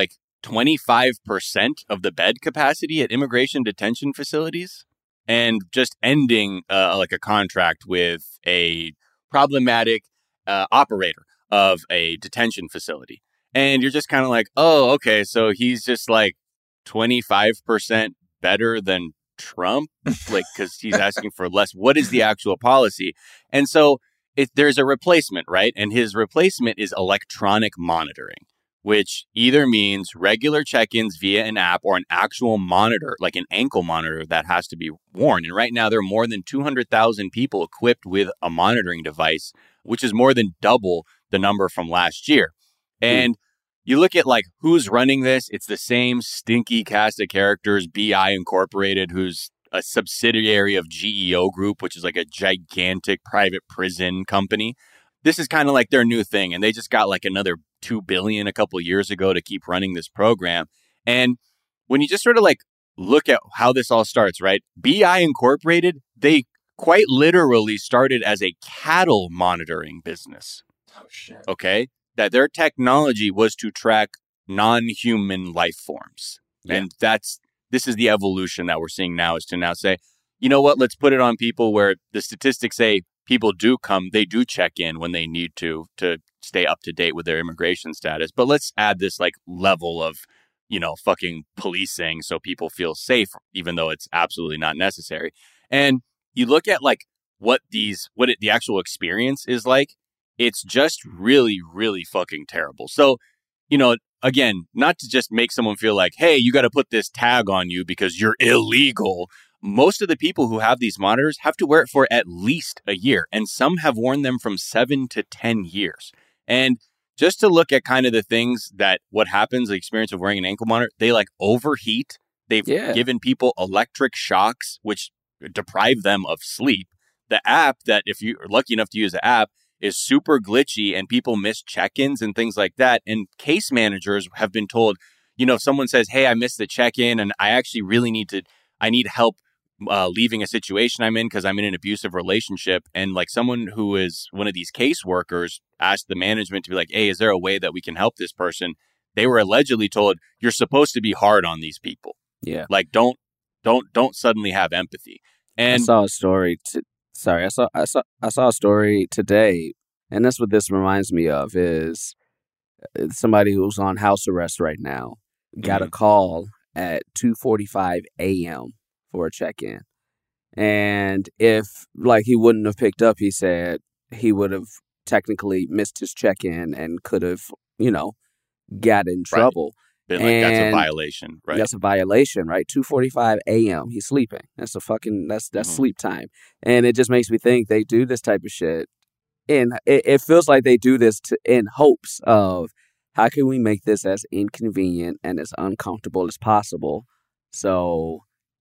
twenty-five percent of the bed capacity at immigration detention facilities and just ending uh, like a contract with a problematic uh, operator of a detention facility. And you're just kind of like, oh, okay, so he's just like twenty-five percent better than Trump, like, because he's asking for less. What is the actual policy? And so it, there's a replacement, right? And his replacement is electronic monitoring, which either means regular check-ins via an app or an actual monitor, like an ankle monitor that has to be worn. And right now, there are more than two hundred thousand people equipped with a monitoring device, which is more than double the number from last year. And you look at like who's running this, it's the same stinky cast of characters, B I Incorporated, who's a subsidiary of G E O Group, which is like a gigantic private prison company. This is kind of like their new thing. And they just got like another two billion dollars a couple years ago to keep running this program. And when you just sort of like look at how this all starts, right? B I Incorporated, they quite literally started as a cattle monitoring business. Oh, shit. Okay. That their technology was to track non-human life forms. Yeah. And that's, this is the evolution that we're seeing now, is to now say, you know what, let's put it on people where the statistics say people do come, they do check in when they need to, to stay up to date with their immigration status. But let's add this like level of, you know, fucking policing so people feel safe, even though it's absolutely not necessary. And you look at like what these, what it, the actual experience is like. It's just really, really fucking terrible. So, you know, again, not to just make someone feel like, hey, you got to put this tag on you because you're illegal. Most of the people who have these monitors have to wear it for at least a year. And some have worn them from seven to ten years. And just to look at kind of the things that what happens, the experience of wearing an ankle monitor, they like overheat. They've yeah. given people electric shocks, which deprive them of sleep. The app that, if you're lucky enough to use the app, is super glitchy and people miss check-ins and things like that. And case managers have been told, you know, if someone says, hey, I missed the check-in and I actually really need to, I need help uh, leaving a situation I'm in because I'm in an abusive relationship. And like someone who is one of these case workers asked the management to be like, hey, is there a way that we can help this person? They were allegedly told, you're supposed to be hard on these people. Yeah. Like, don't, don't, don't suddenly have empathy. And I saw a story to, Sorry, I saw I saw I saw a story today, and that's what this reminds me of, is somebody who's on house arrest right now got mm-hmm. a call at two forty-five a.m. for a check-in. And if, like, he wouldn't have picked up, he said he would have technically missed his check-in and could have, you know, got in trouble. Right. Been like, that's a violation, right? That's a violation, right? two forty-five a.m. He's sleeping. That's a fucking, that's that's mm-hmm. sleep time. And it just makes me think they do this type of shit. And it, it feels like they do this to, in hopes of, how can we make this as inconvenient and as uncomfortable as possible? So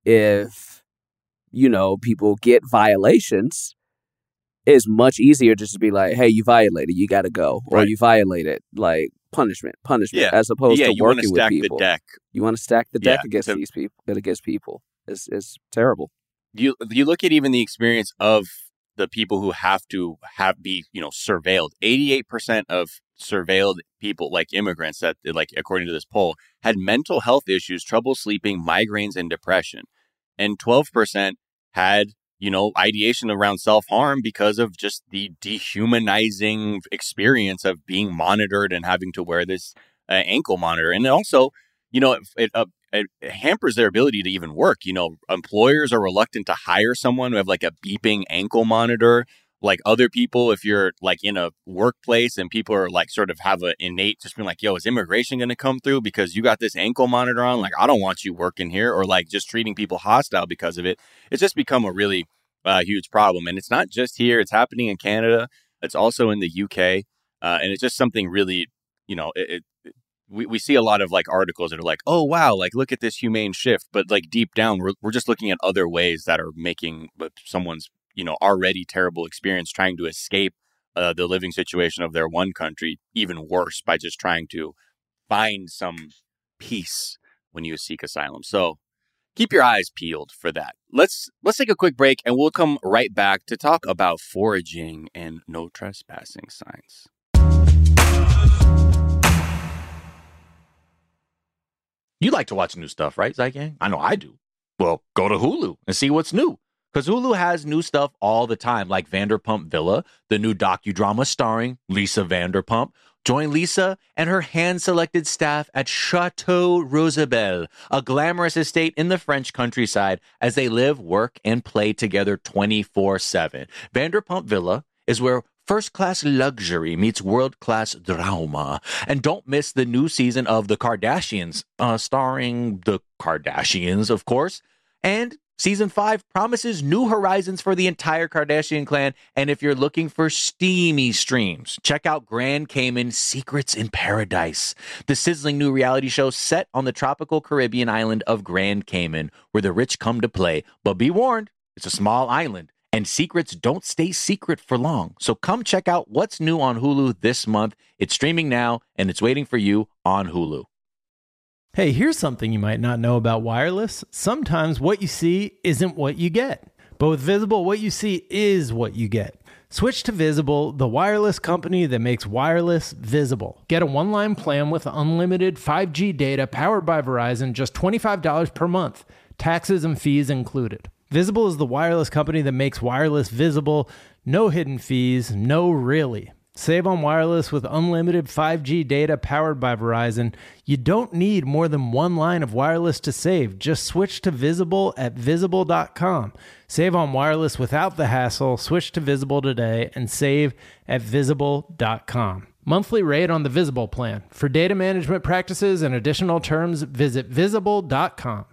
if, you know, people get violations, it's much easier just to be like, hey, you violated, you got to go. Or right. you violated, like, punishment, punishment, yeah. as opposed yeah, to you working stack with people. The deck. You want to stack the deck yeah, against to, these people, against people. It's, it's terrible. You you look at even the experience of the people who have to have be, you know, surveilled. eighty-eight percent of surveilled people, like immigrants, that, like, according to this poll, had mental health issues, trouble sleeping, migraines, and depression. And twelve percent had, you know, ideation around self-harm because of just the dehumanizing experience of being monitored and having to wear this uh, ankle monitor. And also, you know, it, it, uh, it hampers their ability to even work. You know, employers are reluctant to hire someone who have like a beeping ankle monitor. Like other people, if you're like in a workplace and people are like sort of have an innate just being like, yo, is immigration going to come through because you got this ankle monitor on? Like, I don't want you working here, or like just treating people hostile because of it. It's just become a really uh, huge problem. And it's not just here. It's happening in Canada. It's also in the U K. Uh, and it's just something really, you know, it, it, we, we see a lot of like articles that are like, oh, wow, like look at this humane shift. But like deep down, we're, we're just looking at other ways that are making someone's, you know, already terrible experience trying to escape uh, the living situation of their one country even worse by just trying to find some peace when you seek asylum. So keep your eyes peeled for that. Let's let's take a quick break and we'll come right back to talk about foraging and no trespassing signs. You like to watch new stuff, right, Zygang? I know I do. Well, go to Hulu and see what's new. Because Hulu has new stuff all the time, like Vanderpump Villa, the new docudrama starring Lisa Vanderpump. Join Lisa and her hand-selected staff at Chateau Rosabelle, a glamorous estate in the French countryside, as they live, work, and play together twenty-four seven. Vanderpump Villa is where first-class luxury meets world-class drama. And don't miss the new season of The Kardashians, uh, starring the Kardashians, of course. And Season five promises new horizons for the entire Kardashian clan. And if you're looking for steamy streams, check out Grand Cayman Secrets in Paradise, the sizzling new reality show set on the tropical Caribbean island of Grand Cayman, where the rich come to play. But be warned, it's a small island, and secrets don't stay secret for long. So come check out what's new on Hulu this month. It's streaming now, and it's waiting for you on Hulu. Hey, here's something you might not know about wireless. Sometimes what you see isn't what you get. But with Visible, what you see is what you get. Switch to Visible, the wireless company that makes wireless visible. Get a one-line plan with unlimited five G data powered by Verizon, just twenty-five dollars per month. Taxes and fees included. Visible is the wireless company that makes wireless visible. No hidden fees, no really. Save on wireless with unlimited five G data powered by Verizon. You don't need more than one line of wireless to save. Just switch to Visible at visible dot com. Save on wireless without the hassle. Switch to Visible today and save at visible dot com. Monthly rate on the Visible plan. For data management practices and additional terms, visit visible dot com.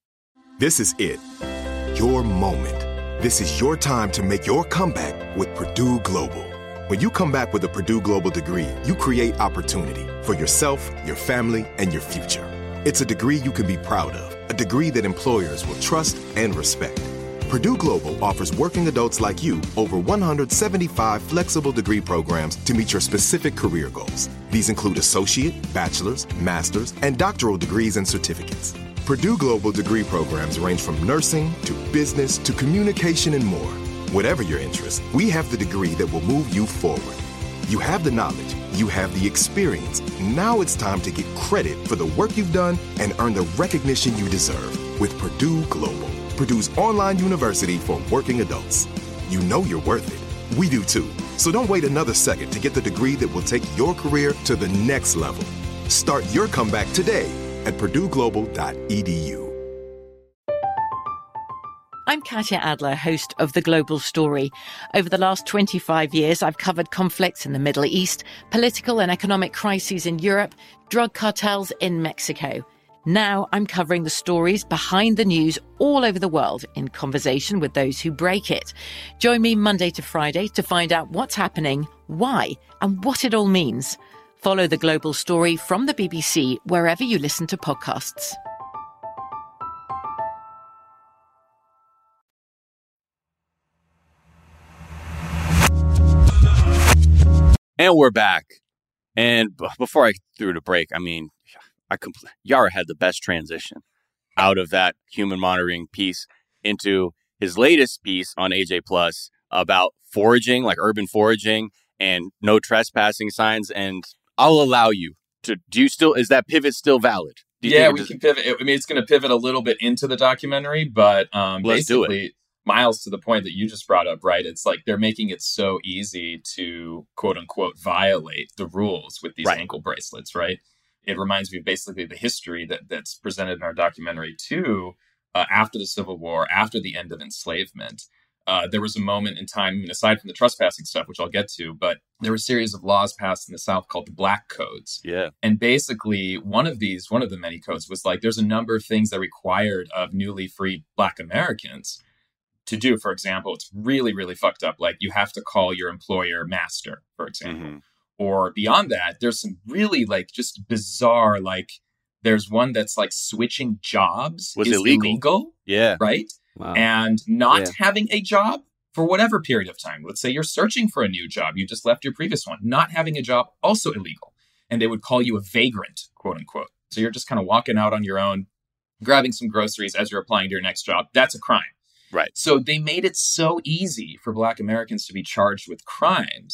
This is it. Your moment. This is your time to make your comeback with Purdue Global. When you come back with a Purdue Global degree, you create opportunity for yourself, your family, and your future. It's a degree you can be proud of, a degree that employers will trust and respect. Purdue Global offers working adults like you over one hundred seventy-five flexible degree programs to meet your specific career goals. These include associate, bachelor's, master's, and doctoral degrees and certificates. Purdue Global degree programs range from nursing to business to communication and more. Whatever your interest, we have the degree that will move you forward. You have the knowledge, you have the experience. Now it's time to get credit for the work you've done and earn the recognition you deserve with Purdue Global, Purdue's online university for working adults. You know you're worth it. We do too. So don't wait another second to get the degree that will take your career to the next level. Start your comeback today at purdue global dot e d u. I'm Katya Adler, host of The Global Story. Over the last twenty-five years, I've covered conflicts in the Middle East, political and economic crises in Europe, drug cartels in Mexico. Now I'm covering the stories behind the news all over the world in conversation with those who break it. Join me Monday to Friday to find out what's happening, why, and what it all means. Follow The Global Story from the B B C wherever you listen to podcasts. And we're back. And b- before I threw the break, I mean, I compl- Yara had the best transition out of that human monitoring piece into his latest piece on A J Plus about foraging, like urban foraging and no trespassing signs. And I'll allow you to, do you still, is that pivot still valid? Do you yeah, think we just, can pivot. I mean, it's going to pivot a little bit into the documentary, but um, Let's do it. basically, Miles, to the point that you just brought up, right? It's like they're making it so easy to, quote unquote, violate the rules with these Right. ankle bracelets, right? It reminds me of basically the history that, that's presented in our documentary too, uh, after the Civil War, after the end of enslavement. Uh, there was a moment in time, I mean, aside from the trespassing stuff, which I'll get to, but there were a series of laws passed in the South called the Black Codes. Yeah. And basically, one of these, one of the many codes was like, there's a number of things that required of newly freed Black Americans to do. For example, it's really, really fucked up. Like, you have to call your employer master, for example. Mm-hmm. Or beyond that, there's some really like just bizarre, like there's one that's like switching jobs Was is illegal. illegal, Yeah. right? Wow. And not Yeah. having a job for whatever period of time. Let's say you're searching for a new job. You just left your previous one. Not having a job, also illegal. And they would call you a vagrant, quote unquote. So you're just kind of walking out on your own, grabbing some groceries as you're applying to your next job. That's a crime. Right. So they made it so easy for Black Americans to be charged with crimes.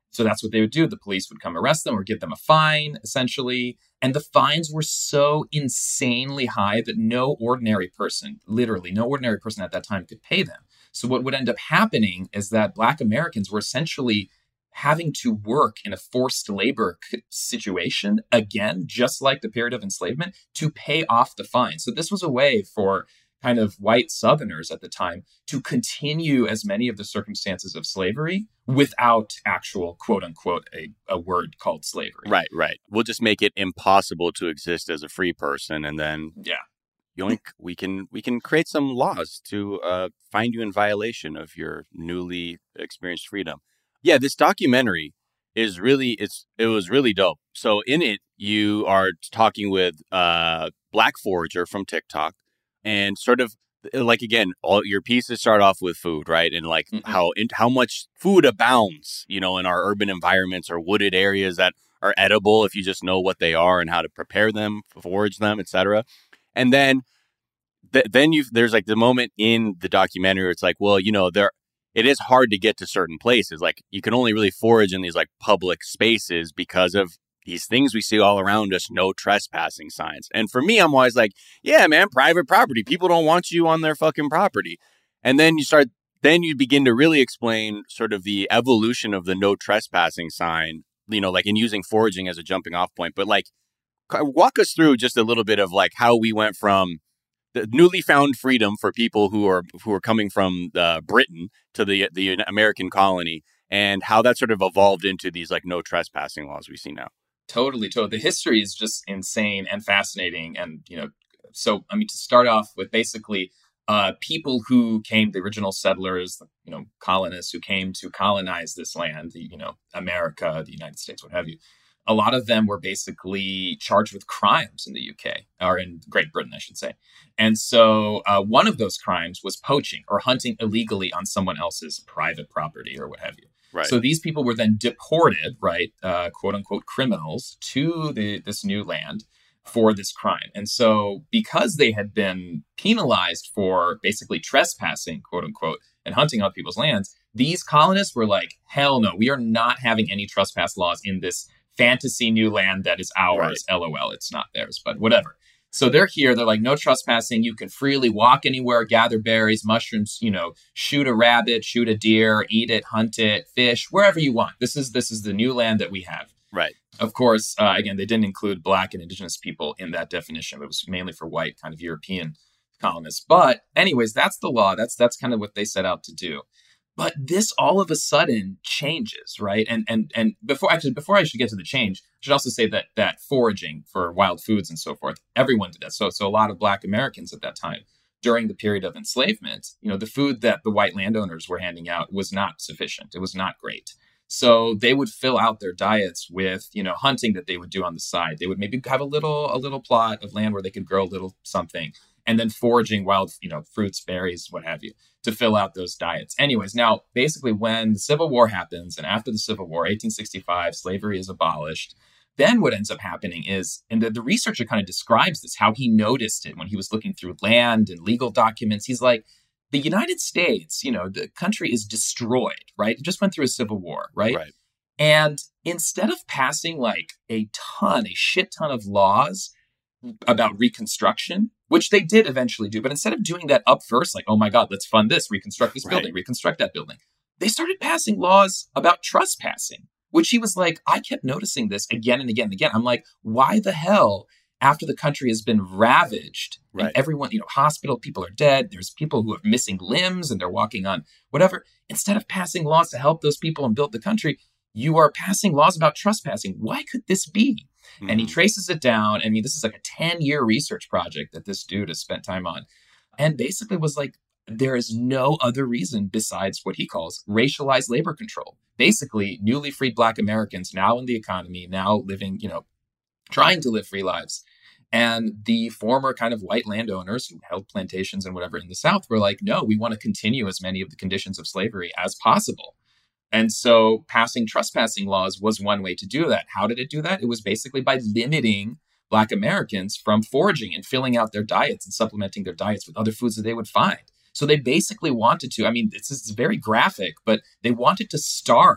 So that's what they would do. The police would come arrest them or give them a fine, essentially. And the fines were so insanely high that no ordinary person, literally no ordinary person at that time could pay them. So what would end up happening is that Black Americans were essentially having to work in a forced labor situation, again, just like the period of enslavement, to pay off the fine. So this was a way for kind of white Southerners at the time to continue as many of the circumstances of slavery without actual, quote unquote, a, a word called slavery. Right, right. We'll just make it impossible to exist as a free person. And then yeah, yoink, we can we can create some laws to uh, find you in violation of your newly experienced freedom. Yeah, this documentary is really, it's it was really dope. So in it, you are talking with uh, Black Forager from TikTok. And sort of like, again, all your pieces start off with food, right? And like mm-hmm. how in, how much food abounds, you know, in our urban environments or wooded areas that are edible if you just know what they are and how to prepare them, forage them, et cetera. And then th- then you there's like the moment in the documentary where it's like, well, you know, there it is hard to get to certain places. Like you can only really forage in these like public spaces because of these things we see all around us, no trespassing signs. And for me, I'm always like, yeah, man, private property. People don't want you on their fucking property. And then you start, then you begin to really explain sort of the evolution of the no trespassing sign, you know, like in using foraging as a jumping off point. But like, walk us through just a little bit of like how we went from the newly found freedom for people who are who are coming from uh, Britain to the the American colony, and how that sort of evolved into these like no trespassing laws we see now. Totally, totally. The history is just insane and fascinating. And, you know, so, I mean, to start off with basically uh, people who came, the original settlers, you know, colonists who came to colonize this land, the, you know, America, the United States, what have you. A lot of them were basically charged with crimes in the U K, or in Great Britain, I should say. And so uh, one of those crimes was poaching or hunting illegally on someone else's private property or what have you. Right. So these people were then deported, right, uh, quote unquote, criminals to the, this new land for this crime. And so because they had been penalized for basically trespassing, quote unquote, and hunting on people's lands, these colonists were like, hell no, we are not having any trespass laws in this fantasy new land that is ours. Right. LOL, it's not theirs, but whatever. So they're here. They're like, no trespassing. You can freely walk anywhere, gather berries, mushrooms, you know, shoot a rabbit, shoot a deer, eat it, hunt it, fish, wherever you want. This is this is the new land that we have. Right. Of course, uh, again, they didn't include Black and Indigenous people in that definition. It was mainly for white kind of European colonists. But anyways, that's the law. That's that's kind of what they set out to do. But this all of a sudden changes, right? And and and before actually before I should get to the change, I should also say that that foraging for wild foods and so forth, everyone did that. So so a lot of Black Americans at that time during the period of enslavement, you know, the food that the white landowners were handing out was not sufficient. It was not great. So they would fill out their diets with, you know, hunting that they would do on the side. They would maybe have a little a little plot of land where they could grow a little something, and then foraging wild, you know, fruits, berries, what have you, to fill out those diets. Anyways, now, basically, when the Civil War happens, and after the Civil War, eighteen sixty-five, slavery is abolished, then what ends up happening is, and the, the researcher kind of describes this, how he noticed it when he was looking through land and legal documents. He's like, the United States, you know, the country is destroyed, right? It just went through a civil war, right? Right. And instead of passing like a ton, a shit ton of laws about Reconstruction, which they did eventually do, but instead of doing that up first, like, oh my God, let's fund this, reconstruct this right. building, reconstruct that building, they started passing laws about trespassing, which he was like, I kept noticing this again and again and again. I'm like, why the hell, after the country has been ravaged, right. and everyone, you know, hospital people are dead, there's people who are missing limbs and they're walking on whatever, instead of passing laws to help those people and build the country, you are passing laws about trespassing. Why could this be? Mm-hmm. And he traces it down. I mean, this is like a ten-year research project that this dude has spent time on. And basically was like, there is no other reason besides what he calls racialized labor control. Basically, newly freed Black Americans now in the economy, now living, you know, trying to live free lives. And the former kind of white landowners who held plantations and whatever in the South were like, no, we want to continue as many of the conditions of slavery as possible. And so passing trespassing laws was one way to do that. How did it do that? It was basically by limiting Black Americans from foraging and filling out their diets and supplementing their diets with other foods that they would find. So they basically wanted to, I mean, this is very graphic, but they wanted to starve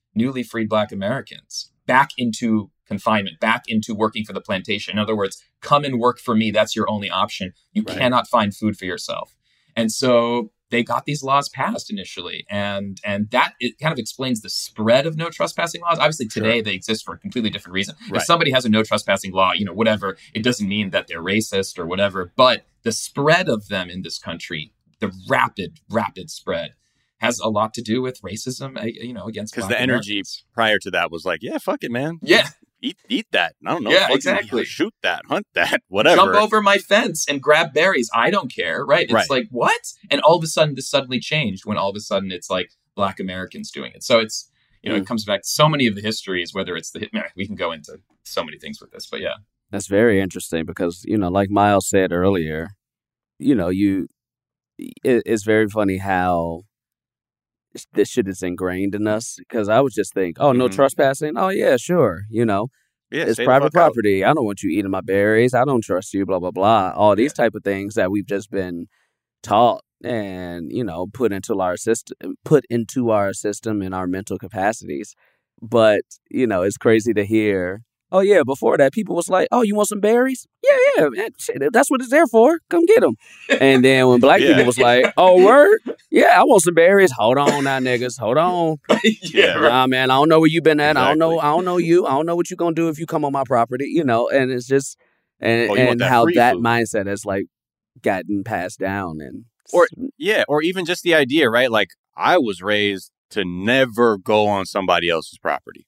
newly freed Black Americans back into confinement, back into working for the plantation. In other words, come and work for me. That's your only option. You right. cannot find food for yourself. And so they got these laws passed initially. And and that it kind of explains the spread of no trespassing laws. Obviously, today sure. they exist for a completely different reason. Right. If somebody has a no trespassing law, you know, whatever, it doesn't mean that they're racist or whatever. But the spread of them in this country, the rapid, rapid spread, has a lot to do with racism, you know, against Because the energy Americans. prior to that was like, yeah, fuck it, man. Yeah. Eat eat that. I don't know. Yeah, fucking exactly. Shoot that. Hunt that. Whatever. Jump over my fence and grab berries. I don't care. Right. It's right. like, what? And all of a sudden, this suddenly changed when all of a sudden it's like Black Americans doing it. So it's, you know, mm. it comes back to so many of the histories, whether it's the, we can go into so many things with this, but yeah. That's very interesting because, you know, like Miles said earlier, you know, you, it, it's very funny how this shit is ingrained in us because I would just think, oh, no mm-hmm. trespassing. Oh, yeah, sure. You know, yeah, it's private property. Out. I don't want you eating my berries. I don't trust you, blah, blah, blah. All these yeah. type of things that we've just been taught and, you know, put into our system, put into our system and our mental capacities. But, you know, it's crazy to hear. Oh, yeah, before that, people was like, oh, you want some berries? Yeah, yeah, man, shit, that's what it's there for. Come get them. And then when Black yeah. people was like, oh, word? Yeah, I want some berries. Hold on now, niggas. Hold on. yeah, right. Nah, man, I don't know where you been at. Exactly. I don't know I don't know you. I don't know what you going to do if you come on my property, you know, and it's just, and, oh, and that how that food. mindset has, like, gotten passed down. and Or, yeah, or even just the idea, right? Like, I was raised to never go on somebody else's property.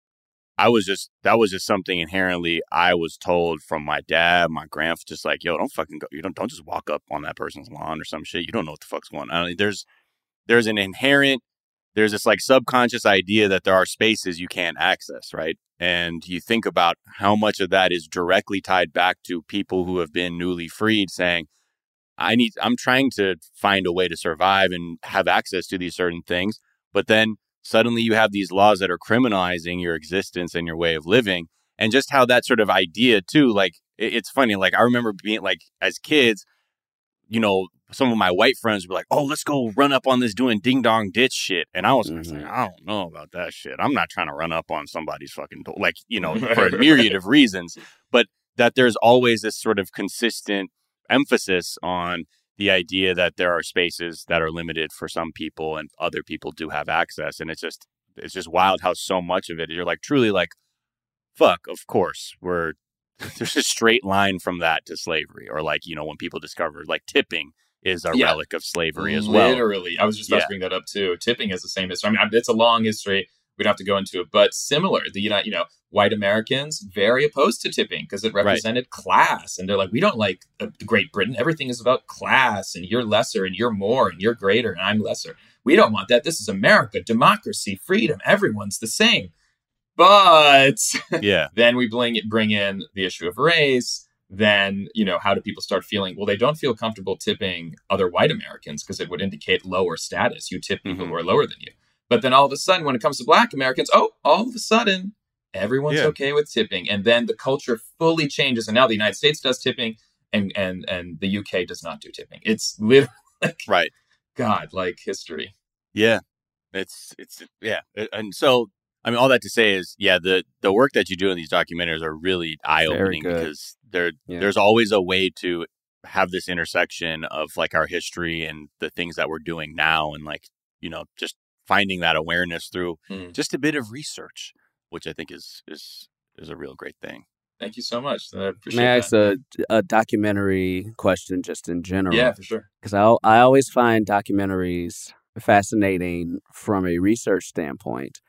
I was just, that was just something inherently I was told from my dad, my grandfather, just like, yo, don't fucking go, you don't, don't just walk up on that person's lawn or some shit. You don't know what the fuck's going on. I mean, there's, there's an inherent, there's this like subconscious idea that there are spaces you can't access, right? And you think about how much of that is directly tied back to people who have been newly freed saying, I need, I'm trying to find a way to survive and have access to these certain things. But then suddenly you have these laws that are criminalizing your existence and your way of living. And just how that sort of idea too, like, it, it's funny. Like, I remember being like, as kids, you know, some of my white friends were like, oh, let's go run up on this doing ding dong ditch shit. And I was mm-hmm. like, I don't know about that shit. I'm not trying to run up on somebody's fucking, do-. like, you know, for a myriad of reasons. But that there's always this sort of consistent emphasis on the idea that there are spaces that are limited for some people and other people do have access. And it's just, it's just wild how so much of it, you're like, truly like, fuck, of course, we're, there's a straight line from that to slavery. Or like, you know, when people discover like tipping is a yeah. relic of slavery as well. Literally. I was just about yeah. to bring that up too. Tipping has the same history. I mean, it's a long history. We don't have to go into it, but similar. The you know, white Americans very opposed to tipping because it represented right. class, and they're like, we don't like uh, Great Britain. Everything is about class, and you're lesser, and you're more, and you're greater, and I'm lesser. We don't want that. This is America, democracy, freedom. Everyone's the same. But yeah, then we bring it, bring in the issue of race. Then you know, how do people start feeling? Well, they don't feel comfortable tipping other white Americans because it would indicate lower status. You tip people mm-hmm. who are lower than you. But then all of a sudden, when it comes to Black Americans, oh, all of a sudden, everyone's yeah. okay with tipping. And then the culture fully changes. And now the United States does tipping and and and the U K does not do tipping. It's literally like, right. God, like history. Yeah, it's, it's, yeah. And so, I mean, all that to say is, yeah, the, the work that you do in these documentaries are really eye-opening because there, yeah. there's always a way to have this intersection of like our history and the things that we're doing now. And like, you know, just finding that awareness through mm. just a bit of research, which I think is is is a real great thing. Thank you so much. I appreciate May I that. ask a, a documentary question just in general? Yeah, for sure. Because I, I always find documentaries fascinating from a research standpoint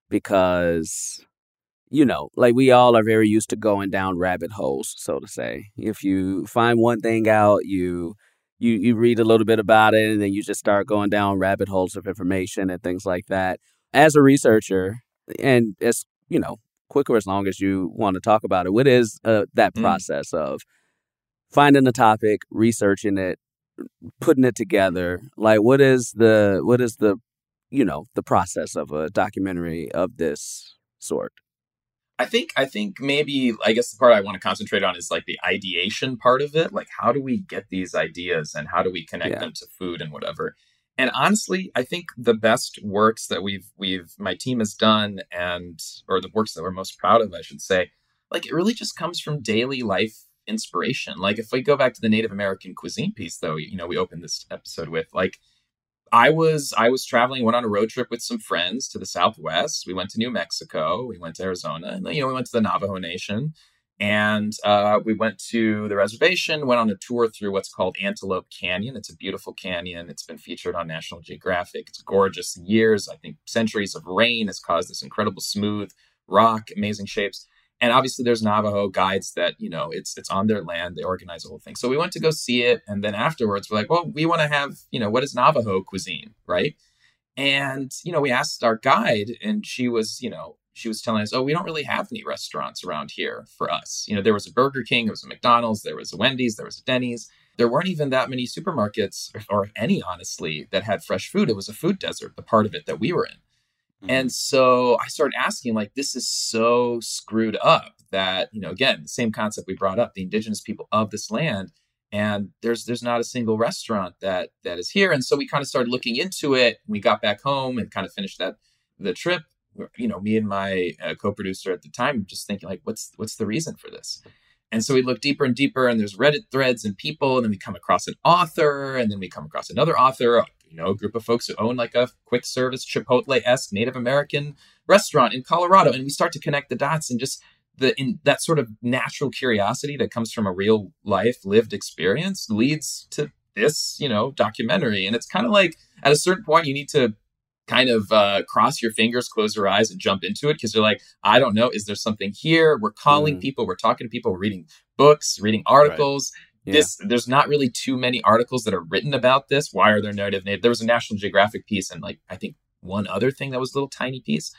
because, you know, like we all are very used to going down rabbit holes, so to say. If you find one thing out, you... You you read a little bit about it, and then you just start going down rabbit holes of information and things like that. As a researcher, and as, you know, quick or as long as you want to talk about it, what is uh, that mm. process of finding a topic, researching it, putting it together? Like, what is the, what is the, you know, the process of a documentary of this sort? I think I think maybe, I guess the part I want to concentrate on is like the ideation part of it. Like, how do we get these ideas and how do we connect yeah. them to food and whatever? And honestly, I think the best works that we've we've my team has done, and or the works that we're most proud of, I should say, like it really just comes from daily life inspiration. Like if we go back to the Native American cuisine piece, though, you know, we opened this episode with like I was I was traveling, went on a road trip with some friends to the Southwest. We went to New Mexico, we went to Arizona, and then, you know, we went to the Navajo Nation. And uh, we went to the reservation, went on a tour through what's called Antelope Canyon. It's a beautiful canyon. It's been featured on National Geographic. It's gorgeous. Years, I think centuries of rain has caused this incredible smooth rock, amazing shapes. And obviously there's Navajo guides that, you know, it's it's on their land. They organize the whole thing. So we went to go see it. And then afterwards, we're like, well, we want to have, you know, what is Navajo cuisine, right? And, you know, we asked our guide and she was, you know, she was telling us, oh, we don't really have any restaurants around here for us. You know, there was a Burger King, there was a McDonald's, there was a Wendy's, there was a Denny's. There weren't even that many supermarkets, or, or any, honestly, that had fresh food. It was a food desert, the part of it that we were in. Mm-hmm. And so I started asking, like, this is so screwed up that, you know, again, the same concept we brought up, the indigenous people of this land. And there's there's not a single restaurant that that is here. And so we kind of started looking into it. We got back home and kind of finished that the trip. You know, me and my uh, co-producer at the time just thinking like, what's what's the reason for this? And so we look deeper and deeper, and there's Reddit threads and people, and then we come across an author, and then we come across another author, you know, a group of folks who own like a quick service Chipotle-esque Native American restaurant in Colorado, and we start to connect the dots, and just the in that sort of natural curiosity that comes from a real life lived experience leads to this, you know, documentary. And it's kind of like at a certain point you need to kind of uh, cross your fingers, close your eyes, and jump into it because you're like, I don't know, is there something here? We're calling mm. people, we're talking to people, we're reading books, reading articles. Right. Yeah. This there's not really too many articles that are written about this. Why are there native native? There was a National Geographic piece and like I think one other thing that was a little tiny piece.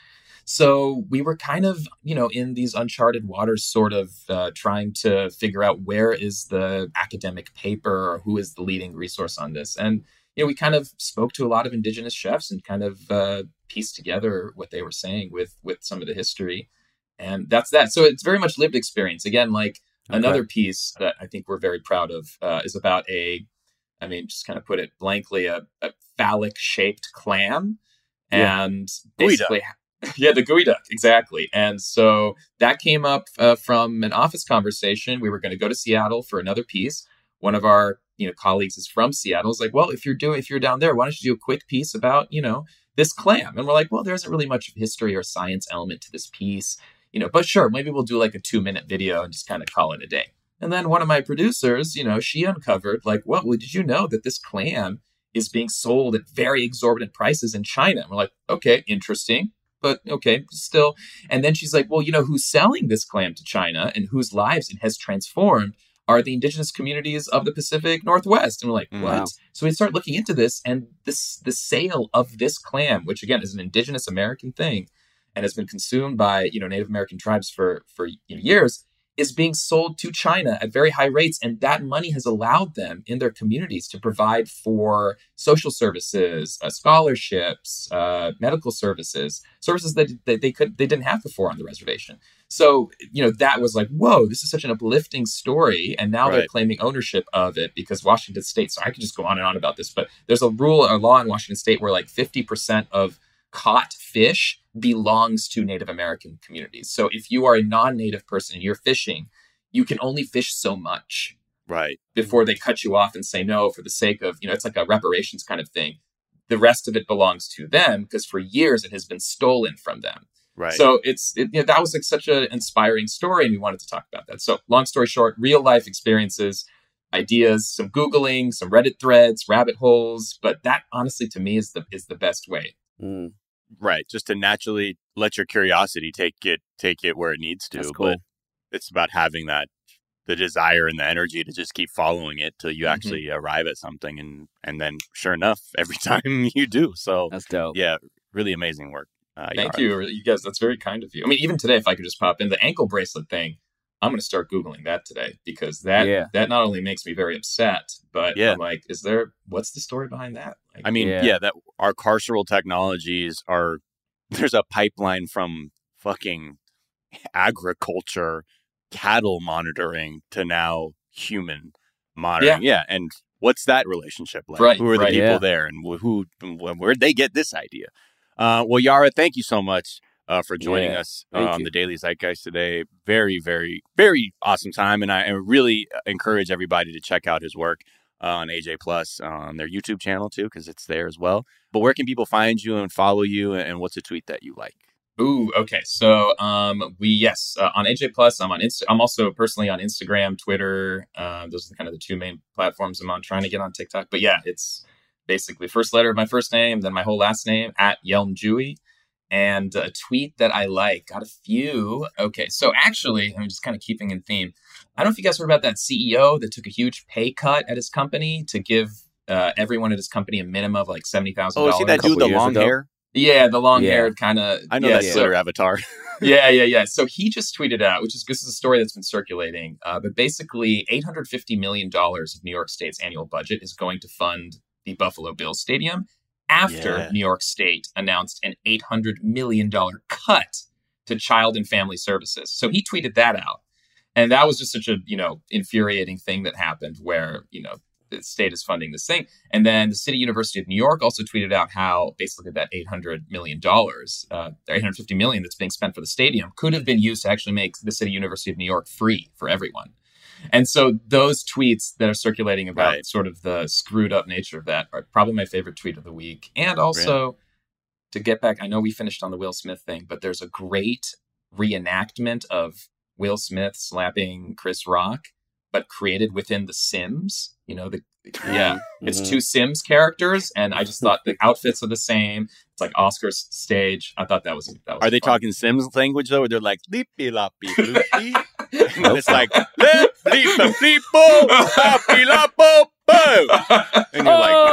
So we were kind of, you know, in these uncharted waters, sort of uh, trying to figure out where is the academic paper or who is the leading resource on this. And you know, we kind of spoke to a lot of indigenous chefs and kind of uh, pieced together what they were saying with with some of the history. And that's that. So it's very much lived experience. Again, like okay. another piece that I think we're very proud of uh, is about a, I mean, just kind of put it blankly, a, a phallic shaped clam. Yeah. And basically, yeah, the gooey duck, exactly. And so that came up uh, from an office conversation. We were going to go to Seattle for another piece. One of our you know, colleagues is from Seattle. It's like, well, if you're doing, if you're down there, why don't you do a quick piece about, you know, this clam? And we're like, well, there isn't really much of history or science element to this piece, you know, but sure, maybe we'll do like a two minute video and just kind of call it a day. And then one of my producers, you know, she uncovered like, well, did you know that this clam is being sold at very exorbitant prices in China? And we're like, okay, interesting, but okay, still. And then she's like, well, you know, who's selling this clam to China and whose lives it has transformed are the indigenous communities of the Pacific Northwest. And we're like, what? Wow. So we start looking into this, and this the sale of this clam, which again is an indigenous American thing and has been consumed by, you know, Native American tribes for, for you know, years, is being sold to China at very high rates. And that money has allowed them in their communities to provide for social services, uh, scholarships, uh, medical services, services that, that they could they didn't have before on the reservation. So, you know, that was like, whoa, this is such an uplifting story. And now right. they're claiming ownership of it because Washington State, so I could just go on and on about this, but there's a rule or law in Washington State where like fifty percent of caught fish belongs to Native American communities. So if you are a non-Native person and you're fishing, you can only fish so much. Right. Before they cut you off and say no for the sake of, you know, it's like a reparations kind of thing. The rest of it belongs to them because for years it has been stolen from them. Right. So it's it, you know, that was like such an inspiring story, and we wanted to talk about that. So long story short, real life experiences, ideas, some Googling, some Reddit threads, rabbit holes. But that honestly to me is the is the best way. Mm. Right. Just to naturally let your curiosity take it take it where it needs to. That's cool. But it's about having that the desire and the energy to just keep following it till you mm-hmm. actually arrive at something. And and then sure enough, every time you do. So that's dope. Yeah, really amazing work. Uh, Thank you. You guys, that's very kind of you. I mean, even today, if I could just pop in the ankle bracelet thing, I'm going to start Googling that today because that yeah. that not only makes me very upset, but yeah. I'm like, is there, what's the story behind that? Like, I mean, yeah. yeah, that our carceral technologies are, there's a pipeline from fucking agriculture, cattle monitoring to now human monitoring. Yeah. Yeah. And what's that relationship like? Right, Who are the right. people Yeah. there, and wh- who, where'd they get this idea? Uh, well, Yara, thank you so much uh, for joining Yeah, us uh, thank on you. the Daily Zeitgeist today. Very, very, very awesome time. And I, I really encourage everybody to check out his work uh, on A J Plus on their YouTube channel, too, because it's there as well. But where can people find you and follow you? And what's a tweet that you like? Ooh, okay. So, um, we yes, uh, on A J Plus, I'm on Insta. I'm also personally on Instagram, Twitter. Uh, those are kind of the two main platforms I'm on. Trying to get on TikTok, but yeah, it's basically first letter of my first name, then my whole last name at Yelm Jewy. And a tweet that I like, got a few. Okay, so actually, I'm just kind of keeping in theme. I don't know if you guys heard about that C E O that took a huge pay cut at his company to give uh, everyone at his company a minimum of like seventy thousand Oh, dollars. see that dude, the years long ago. hair? Yeah, the long Yeah. haired kind of. I know yeah, that so- Twitter avatar. yeah, yeah, yeah. So he just tweeted out, which is this is a story that's been circulating, uh, but basically eight hundred fifty million dollars of New York State's annual budget is going to fund the Buffalo Bills Stadium after Yeah. New York State announced an eight hundred million dollars cut to child and family services. So he tweeted that out. And that was just such a, you know, infuriating thing that happened where, you know, the state is funding this thing. And then the City University of New York also tweeted out how basically that eight hundred million dollars, uh, eight hundred fifty million dollars that's being spent for the stadium could have been used to actually make the City University of New York free for everyone. And so those tweets that are circulating about Right. sort of the screwed up nature of that are probably my favorite tweet of the week. And also to get back, I know we finished on the Will Smith thing, but there's a great reenactment of Will Smith slapping Chris Rock, but created within The Sims. You know, the yeah, it's Mhm. two Sims characters, and I just thought the outfits are the same. It's like Oscar's stage. I thought that was that was. Are they fun. talking Sims language, though? Or they're like, bleepy loppy bloopy? And it's like, bleep bleep bleep boo, loppy loppo boo. And you're like,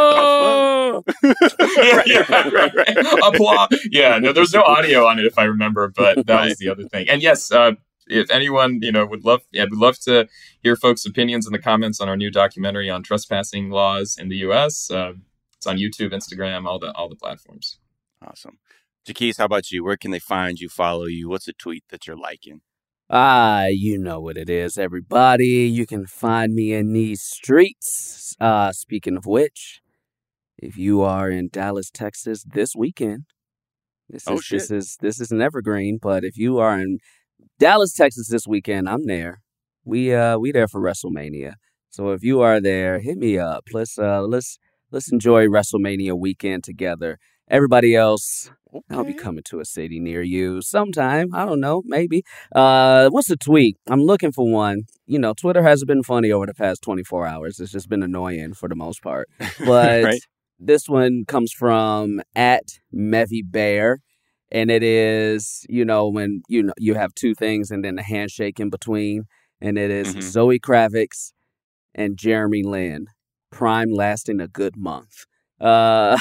Oh! yeah, yeah, right, right. Applause. Yeah, no, there's no audio on it if I remember, but that was the other thing. And yes, uh, if anyone you know would love, yeah, would love to hear folks' opinions in the comments on our new documentary on trespassing laws in the U S. Uh, it's on YouTube, Instagram, all the all the platforms. awesome. Jaquise, how about you? Where can they find you, follow you? What's a tweet that you're liking? Ah, you know what it is, everybody. You can find me in these streets. Uh, speaking of which, if you are in Dallas, Texas this weekend, this Oh, is shit. this is this is an evergreen. But if you are in Dallas, Texas this weekend, I'm there. We uh we there for WrestleMania. So if you are there, hit me up. Let's uh let's let's enjoy WrestleMania weekend together. Everybody else, I'll be Okay. coming to a city near you sometime. I don't know, maybe. Uh, what's the tweet? I'm looking for one. You know, Twitter hasn't been funny over the past twenty-four hours. It's just been annoying for the most part. But Right. this one comes from at Mevy Bear. And it is, you know, when you know you have two things and then a handshake in between. And it is Mhm. Zoe Kravitz and Jeremy Lin. Prime lasting a good month. Uh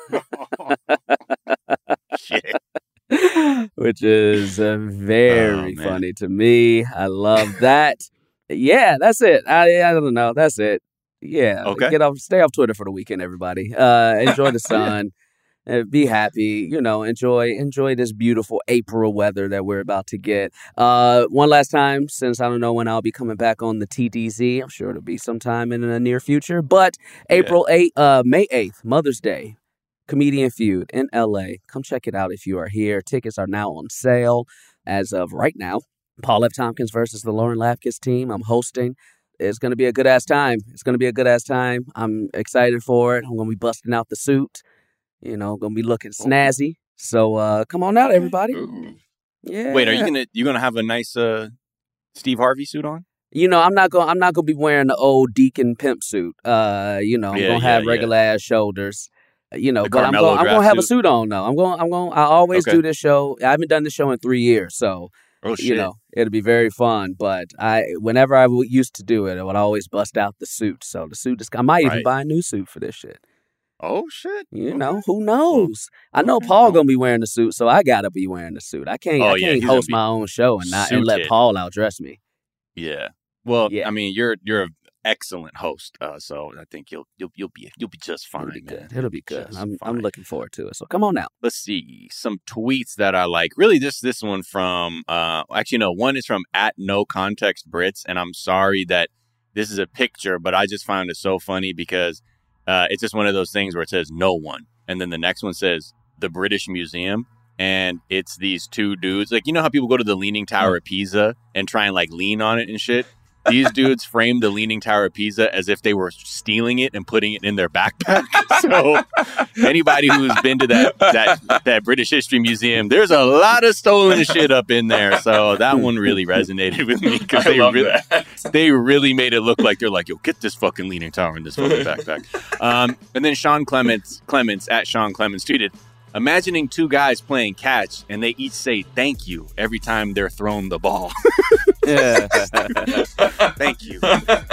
Shit. which is uh, very Oh, man. funny to me. I love that. Yeah, that's it. I I don't know. That's it. Yeah. Okay. Get off. Stay off Twitter for the weekend, everybody. Uh, enjoy the sun. Uh, be happy. You know, enjoy enjoy this beautiful April weather that we're about to get. Uh, one last time, since I don't know when I'll be coming back on the T D Z. I'm sure it'll be sometime in the near future. But April eighth, uh, May eighth, Mother's Day. Comedian Feud in L A. Come check it out if you are here. Tickets are now on sale as of right now. Paul F. Tompkins versus the Lauren Lapkus team. I'm hosting. It's going to be a good ass time. It's going to be a good ass time. I'm excited for it. I'm going to be busting out the suit. You know, going to be looking snazzy. So uh, come on out, everybody. Ooh. Yeah. Wait, are you gonna you gonna have a nice uh, Steve Harvey suit on? You know, I'm not going. I'm not going to be wearing the old Deacon pimp suit. Uh, you know, I'm Yeah, going to yeah, have yeah. regular ass shoulders. You know, The but I'm Carmelo going. I'm draft going to have a suit? suit on though. I'm going. I'm going. I always Okay. do this show. I haven't done this show in three years, so Oh shit! you know it'll be very fun. But I, whenever I w- used to do it, I would always bust out the suit. So the suit is. I might even Right. buy a new suit for this shit. Oh shit! You Okay. know, who knows? I know Okay. Paul gonna be wearing the suit, so I gotta be wearing the suit. I can't. Oh, I yeah, can't he's gonna host be my own show and not and suited. let Paul outdress me. Yeah. Well, Yeah. I mean, you're you're an excellent host, uh, so I think you'll you'll you'll be you'll be just fine, It'll be man. good. It'll be good. Just I'm I'm fine. looking forward to it. So come on out. Let's see some tweets that I like. Really, this this one from uh, actually no, one is from at No Context Brits, and I'm sorry that this is a picture, but I just found it so funny because uh, it's just one of those things where it says no one. And then the next one says the British Museum. And it's these two dudes. Like, you know how people go to the Leaning Tower of Pisa and try and like lean on it and shit? These dudes framed the Leaning Tower of Pisa as if they were stealing it and putting it in their backpack. So anybody who's been to that, that that British History Museum, there's a lot of stolen shit up in there. So that one really resonated with me because they really they really made it look like they're like, yo, get this fucking Leaning Tower in this fucking backpack. Um, and then Sean Clements, Clements at Sean Clements tweeted, imagining two guys playing catch and they each say thank you every time they're thrown the ball. Yeah. Thank you.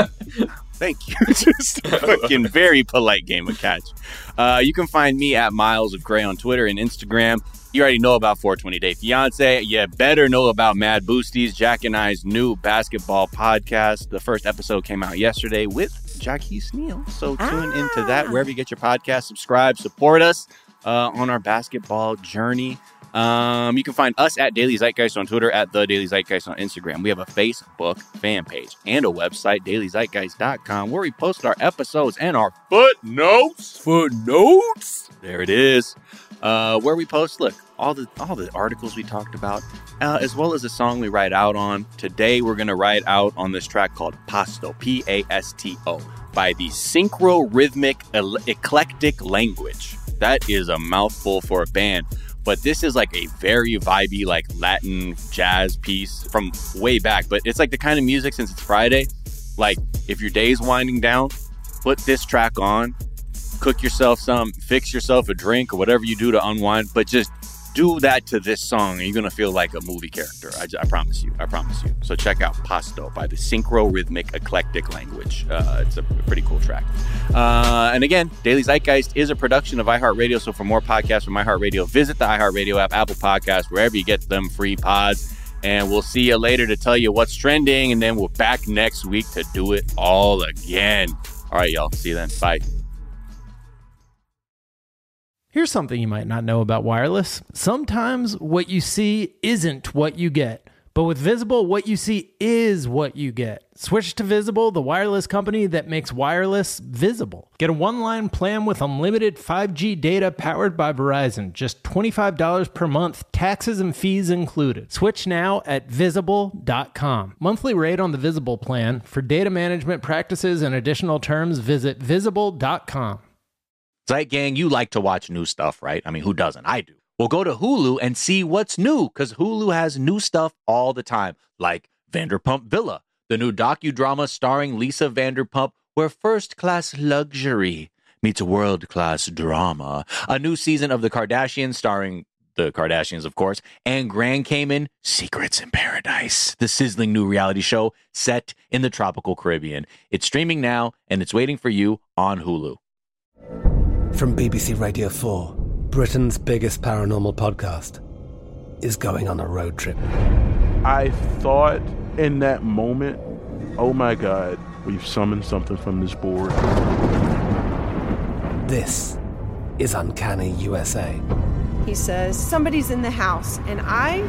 Thank you. Just a fucking very polite game of catch. Uh, you can find me at Miles of Gray on Twitter and Instagram. You already know about four twenty Day Fiance. You better know about Mad Boosties, Jack and I's new basketball podcast. The first episode came out yesterday with Jaquise Neal. So tune ah. into that wherever you get your podcast. Subscribe, support us uh, on our basketball journey. Um, you can find us at Daily Zeitgeist on Twitter, at The Daily Zeitgeist on Instagram. We have a Facebook fan page and a website, daily zeitgeist dot com, where we post our episodes and our footnotes. Footnotes. There it is. Uh, where we post, look, all the all the articles we talked about, uh, as well as a song we write out on. Today, we're going to write out on this track called Pasto, P A S T O, by the Synchro Rhythmic Ele- Eclectic Language. That is a mouthful for a band. But this is like a very vibey, like Latin jazz piece from way back. But it's like the kind of music, since it's Friday, like if your day's winding down, put this track on, cook yourself some, fix yourself a drink or whatever you do to unwind. But just do that to this song and you're going to feel like a movie character. I, I promise you. I promise you. So check out Pasto by the Synchro Rhythmic Eclectic Language. Uh, it's a pretty cool track. Uh, and again, Daily Zeitgeist is a production of iHeartRadio. So for more podcasts from iHeartRadio, visit the iHeartRadio app, Apple Podcasts, wherever you get them free pods. And we'll see you later to tell you what's trending. And then we're back next week to do it all again. All right, y'all. See you then. Bye. Here's something you might not know about wireless. Sometimes what you see isn't what you get. But with Visible, what you see is what you get. Switch to Visible, the wireless company that makes wireless visible. Get a one-line plan with unlimited five G data powered by Verizon. Just twenty-five dollars per month, taxes and fees included. Switch now at visible dot com. Monthly rate on the Visible plan. For data management practices and additional terms, visit visible dot com. Zeit Gang, you like to watch new stuff, right? I mean, who doesn't? I do. Well, go to Hulu and see what's new, because Hulu has new stuff all the time, like Vanderpump Villa, the new docudrama starring Lisa Vanderpump, where first-class luxury meets world-class drama. A new season of The Kardashians starring the Kardashians, of course, and Grand Cayman, Secrets in Paradise, the sizzling new reality show set in the tropical Caribbean. It's streaming now, and it's waiting for you on Hulu. From B B C Radio four, Britain's biggest paranormal podcast is going on a road trip. I thought in that moment, oh my God, we've summoned something from this board. This is Uncanny U S A. He says, somebody's in the house, and I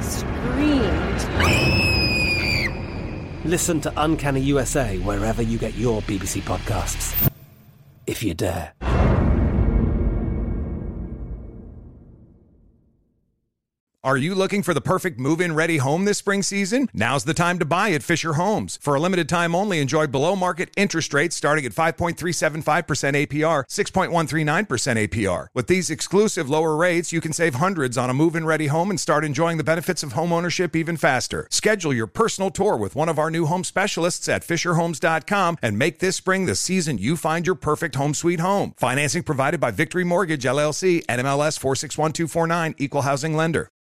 screamed. Listen to Uncanny U S A wherever you get your B B C podcasts, if you dare. Are you looking for the perfect move-in ready home this spring season? Now's the time to buy at Fisher Homes. For a limited time only, enjoy below-market interest rates starting at five point three seven five percent A P R, six point one three nine percent A P R. With these exclusive lower rates, you can save hundreds on a move-in ready home and start enjoying the benefits of home ownership even faster. Schedule your personal tour with one of our new home specialists at fisher homes dot com and make this spring the season you find your perfect home sweet home. Financing provided by Victory Mortgage, L L C, N M L S four six one two four nine, Equal Housing Lender.